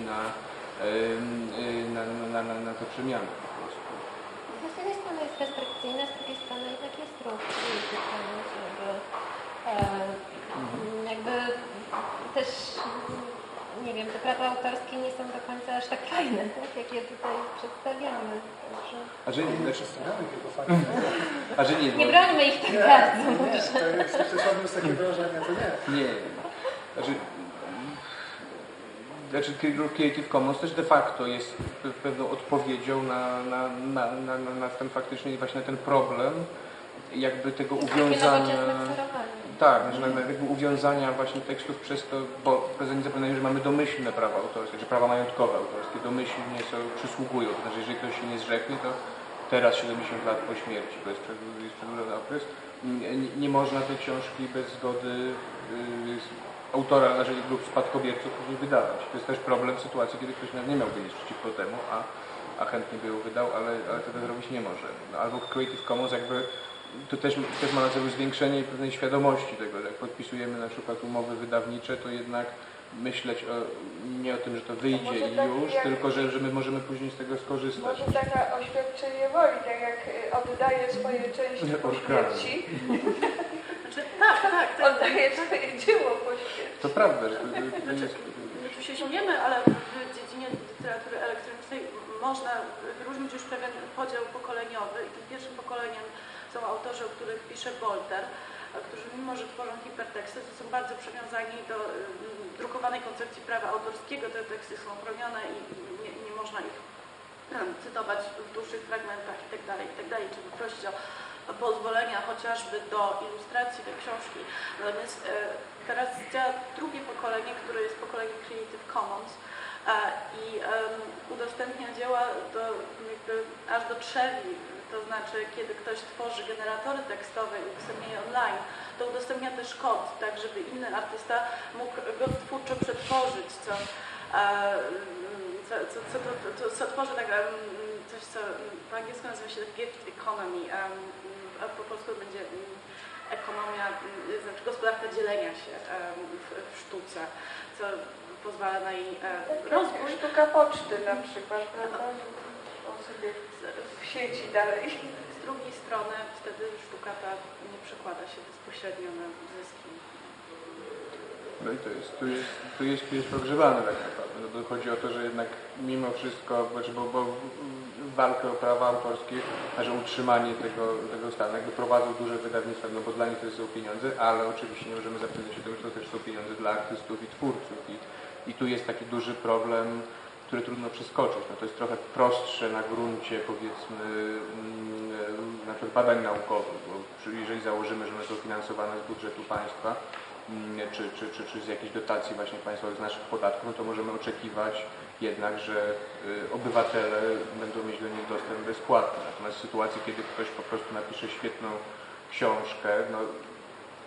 na te przemiany po prostu. Z jednej strony jest restrykcyjne, z drugiej strony jednak jest ruch, jakby też, nie wiem, te prawa autorskie nie są do końca aż tak fajne, tak, jak je tutaj przedstawiamy. A że nie, przedstawiamy tylko fajne. A że nie, nie brońmy ich tak bardzo. Nie, to jeśli ktoś odniósł takie wrażenie, to nie. Nie. Znaczy Creative Commons też de facto jest pewną odpowiedzią na ten faktycznie właśnie na ten problem jakby tego uwiązania. Tak, jakby uwiązania właśnie tekstów przez to, bo nie zapominajmy, że mamy domyślne prawa autorskie, czy prawa majątkowe autorskie, domyślnie przysługują. To znaczy, jeżeli ktoś się nie zrzeknie, to teraz 70 lat po śmierci, to jest przedłużony okres, nie można tej książki bez zgody autora lub spadkobierców później wydawać. To jest też problem w sytuacji, kiedy ktoś nie miałby nic przeciwko temu, a chętnie by ją wydał, ale tego zrobić nie może. No, albo Creative Commons jakby to też ma na celu zwiększenie pewnej świadomości tego, że jak podpisujemy na przykład umowy wydawnicze, to jednak myśleć nie o tym, że to wyjdzie już, tylko że my możemy później z tego skorzystać. Może taka oświadczenie woli, tak jak oddaje swoje części po śmierci. Tak. Oddaje swoje dzieło po śmierci. To prawda, że to jest... My tu się śmiejemy, ale w dziedzinie literatury elektronicznej można wyróżnić już pewien podział pokoleniowy i tym pierwszym pokoleniem są autorzy, o których pisze Wolter, którzy mimo, że tworzą hiperteksty, to są bardzo przywiązani do drukowanej koncepcji prawa autorskiego. Te teksty są chronione i nie można ich cytować w dłuższych fragmentach itd., trzeba prosić o pozwolenia chociażby do ilustracji tej książki. Natomiast teraz działa drugie pokolenie, które jest pokoleniem Creative Commons i udostępnia dzieła aż do trzewi. To znaczy, kiedy ktoś tworzy generatory tekstowe i udostępnia je online, to udostępnia też kod, tak żeby inny artysta mógł go twórczo przetworzyć, co tworzy tak, coś, co po angielsku nazywa się gift economy, a po polsku będzie ekonomia, znaczy gospodarka dzielenia się w sztuce, co pozwala na jej rozwój. Sztuka poczty na przykład, prawda? Sobie w sieci dalej. Z drugiej strony wtedy sztuka ta nie przekłada się bezpośrednio na zyski. No i tu jest pogrzebane tak naprawdę. No to chodzi o to, że jednak mimo wszystko, bo walkę o prawa autorskie, że utrzymanie tego stanu, jakby prowadzą duże wydawnictwa, no bo dla nich to są pieniądze, ale oczywiście nie możemy zapewnić się tego, że to też są pieniądze dla artystów i twórców. I tu jest taki duży problem, który trudno przeskoczyć. No to jest trochę prostsze na gruncie, powiedzmy, na przykład badań naukowych, bo jeżeli założymy, że one są finansowane z budżetu państwa, czy z jakichś dotacji właśnie państwowych, z naszych podatków, no to możemy oczekiwać jednak, że obywatele będą mieć do nich dostęp bezpłatny. Natomiast w sytuacji, kiedy ktoś po prostu napisze świetną książkę, no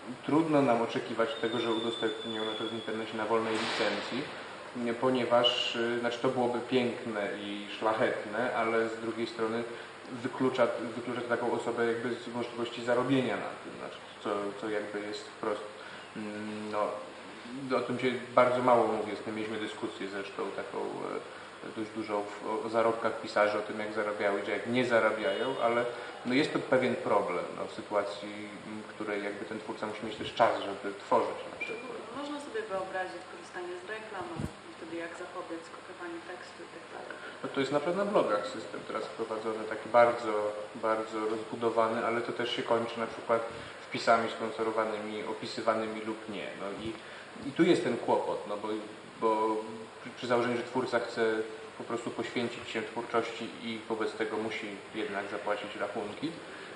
trudno nam oczekiwać tego, że udostępnią na przykład w internecie na wolnej licencji, ponieważ znaczy to byłoby piękne i szlachetne, ale z drugiej strony wyklucza taką osobę jakby z możliwości zarobienia na tym, znaczy co jakby jest wprost, no o tym się bardzo mało mówi, mieliśmy dyskusję zresztą taką dość dużą o zarobkach pisarzy, o tym jak zarabiały, że jak nie zarabiają, ale no jest to pewien problem w sytuacji, w której jakby ten twórca musi mieć też czas, żeby tworzyć na przykład. Można sobie wyobrazić korzystanie z reklam, ale wtedy jak zapobiec kopiowanie tekstu i tak dalej. No to jest na pewno na blogach system teraz wprowadzony, taki bardzo, bardzo rozbudowany, ale to też się kończy na przykład wpisami sponsorowanymi, opisywanymi lub nie. No i tu jest ten kłopot, no bo przy założeniu, że twórca chce po prostu poświęcić się twórczości i wobec tego musi jednak zapłacić rachunki,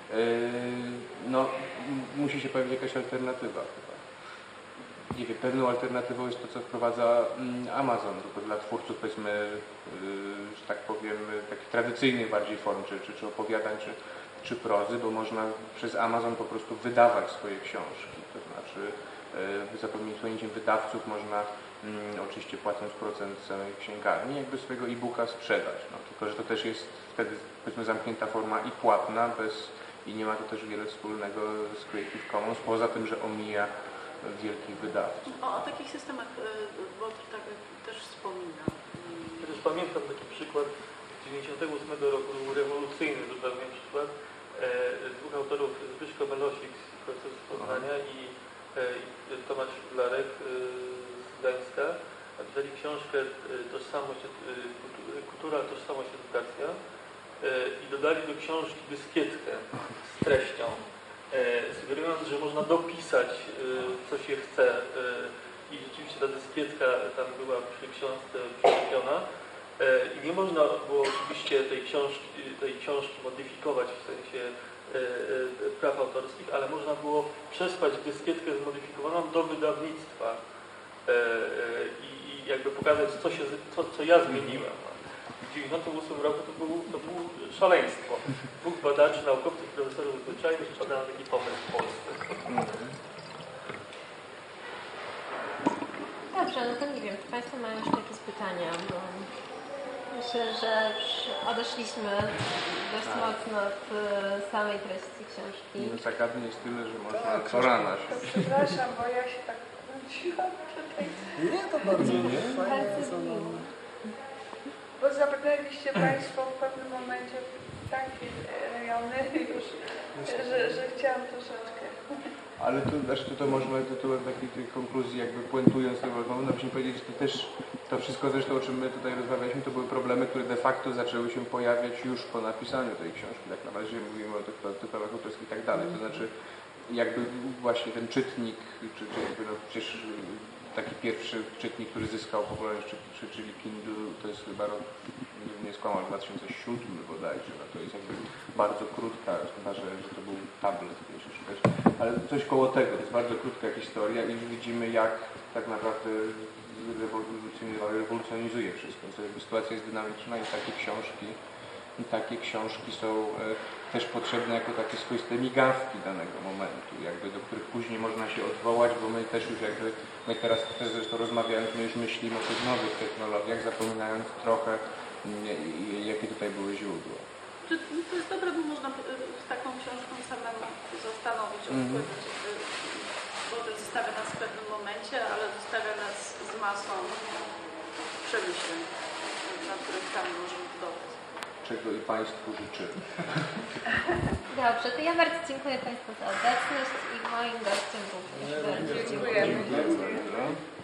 no musi się pojawić jakaś alternatywa chyba. Nie wiem, pewną alternatywą jest to, co wprowadza Amazon, tylko dla twórców, powiedzmy, że tak powiem, takich tradycyjnych bardziej form, czy opowiadań, czy prozy, bo można przez Amazon po prostu wydawać swoje książki, to znaczy za pominięciem wydawców można oczywiście płacąc procent samej księgarni, jakby swojego e-booka sprzedać. No, tylko że to też jest wtedy powiedzmy zamknięta forma i płatna, i nie ma to też wiele wspólnego z Creative Commons, poza tym, że omija wielkich wydawców. O takich systemach Walter tak też wspomina. Ja też pamiętam taki przykład z 1998 roku, był rewolucyjny zupełnie przykład. Dwóch autorów, Zbyszko Melosik z Poznania i Tomasz Larek z Gdańska, napisali książkę Kultura, tożsamość, edukacja i dodali do książki dyskietkę z treścią, sugerując, że można dopisać co się chce i rzeczywiście ta dyskietka tam była przy książce przyczepiona i nie można było oczywiście tej książki modyfikować w sensie praw autorskich, ale można było przesłać dyskietkę zmodyfikowaną do wydawnictwa i jakby pokazać, co ja zmieniłem. W 1998 roku to było szaleństwo. Dwóch badaczy, naukowców, profesorów zwyczajnych wpadł na taki pomysł w Polsce. Dobrze, no to nie wiem, czy Państwo mają jeszcze jakieś pytania? Bo myślę, że odeszliśmy dość mocno od samej treści książki. No, zagadnienie jest tyle, że można co rana się. Przepraszam, bo ja się tak wróciłam tutaj. Nie, to bardzo fajnie. Bardzo miło. Bo zabrnęliście Państwo w pewnym momencie w takie rejony już, że chciałam troszeczkę. Ale to można tytułem takiej konkluzji, jakby puentując tę rozmowę, no byśmy powiedzieli, że to też to wszystko zresztą, o czym my tutaj rozmawialiśmy, to były problemy, które de facto zaczęły się pojawiać już po napisaniu tej książki. Tak na razie mówimy o tych prawach autorskich i tak dalej. To znaczy jakby właśnie ten czytnik, czy jakby no przecież taki pierwszy czytnik, który zyskał popularność, czyli Kindle, to jest chyba rok, nie skłamał, 2007 bodajże, no to jest jakby bardzo krótka, chyba że to był tablet, jeśli szukać, ale coś koło tego, to jest bardzo krótka historia i widzimy, jak tak naprawdę rewolucjonizuje wszystko. To jakby sytuacja jest dynamiczna i takie książki są też potrzebne jako takie swoiste migawki danego momentu, jakby do których później można się odwołać, bo my też już jakby, my teraz zresztą rozmawiając, my już myślimy o tych nowych technologiach, zapominając trochę, jakie tutaj były źródła. To jest dobre, bo można z taką książką samemu zastanowić, odpowiedzieć, bo to zostawia nas w pewnym momencie, ale zostawia nas z masą przemyśleń, na których sami możemy budować. Czego i Państwu życzymy. Dobrze, to ja bardzo dziękuję Państwu za obecność i moim gościem również bardzo dziękuję. Dziękujemy.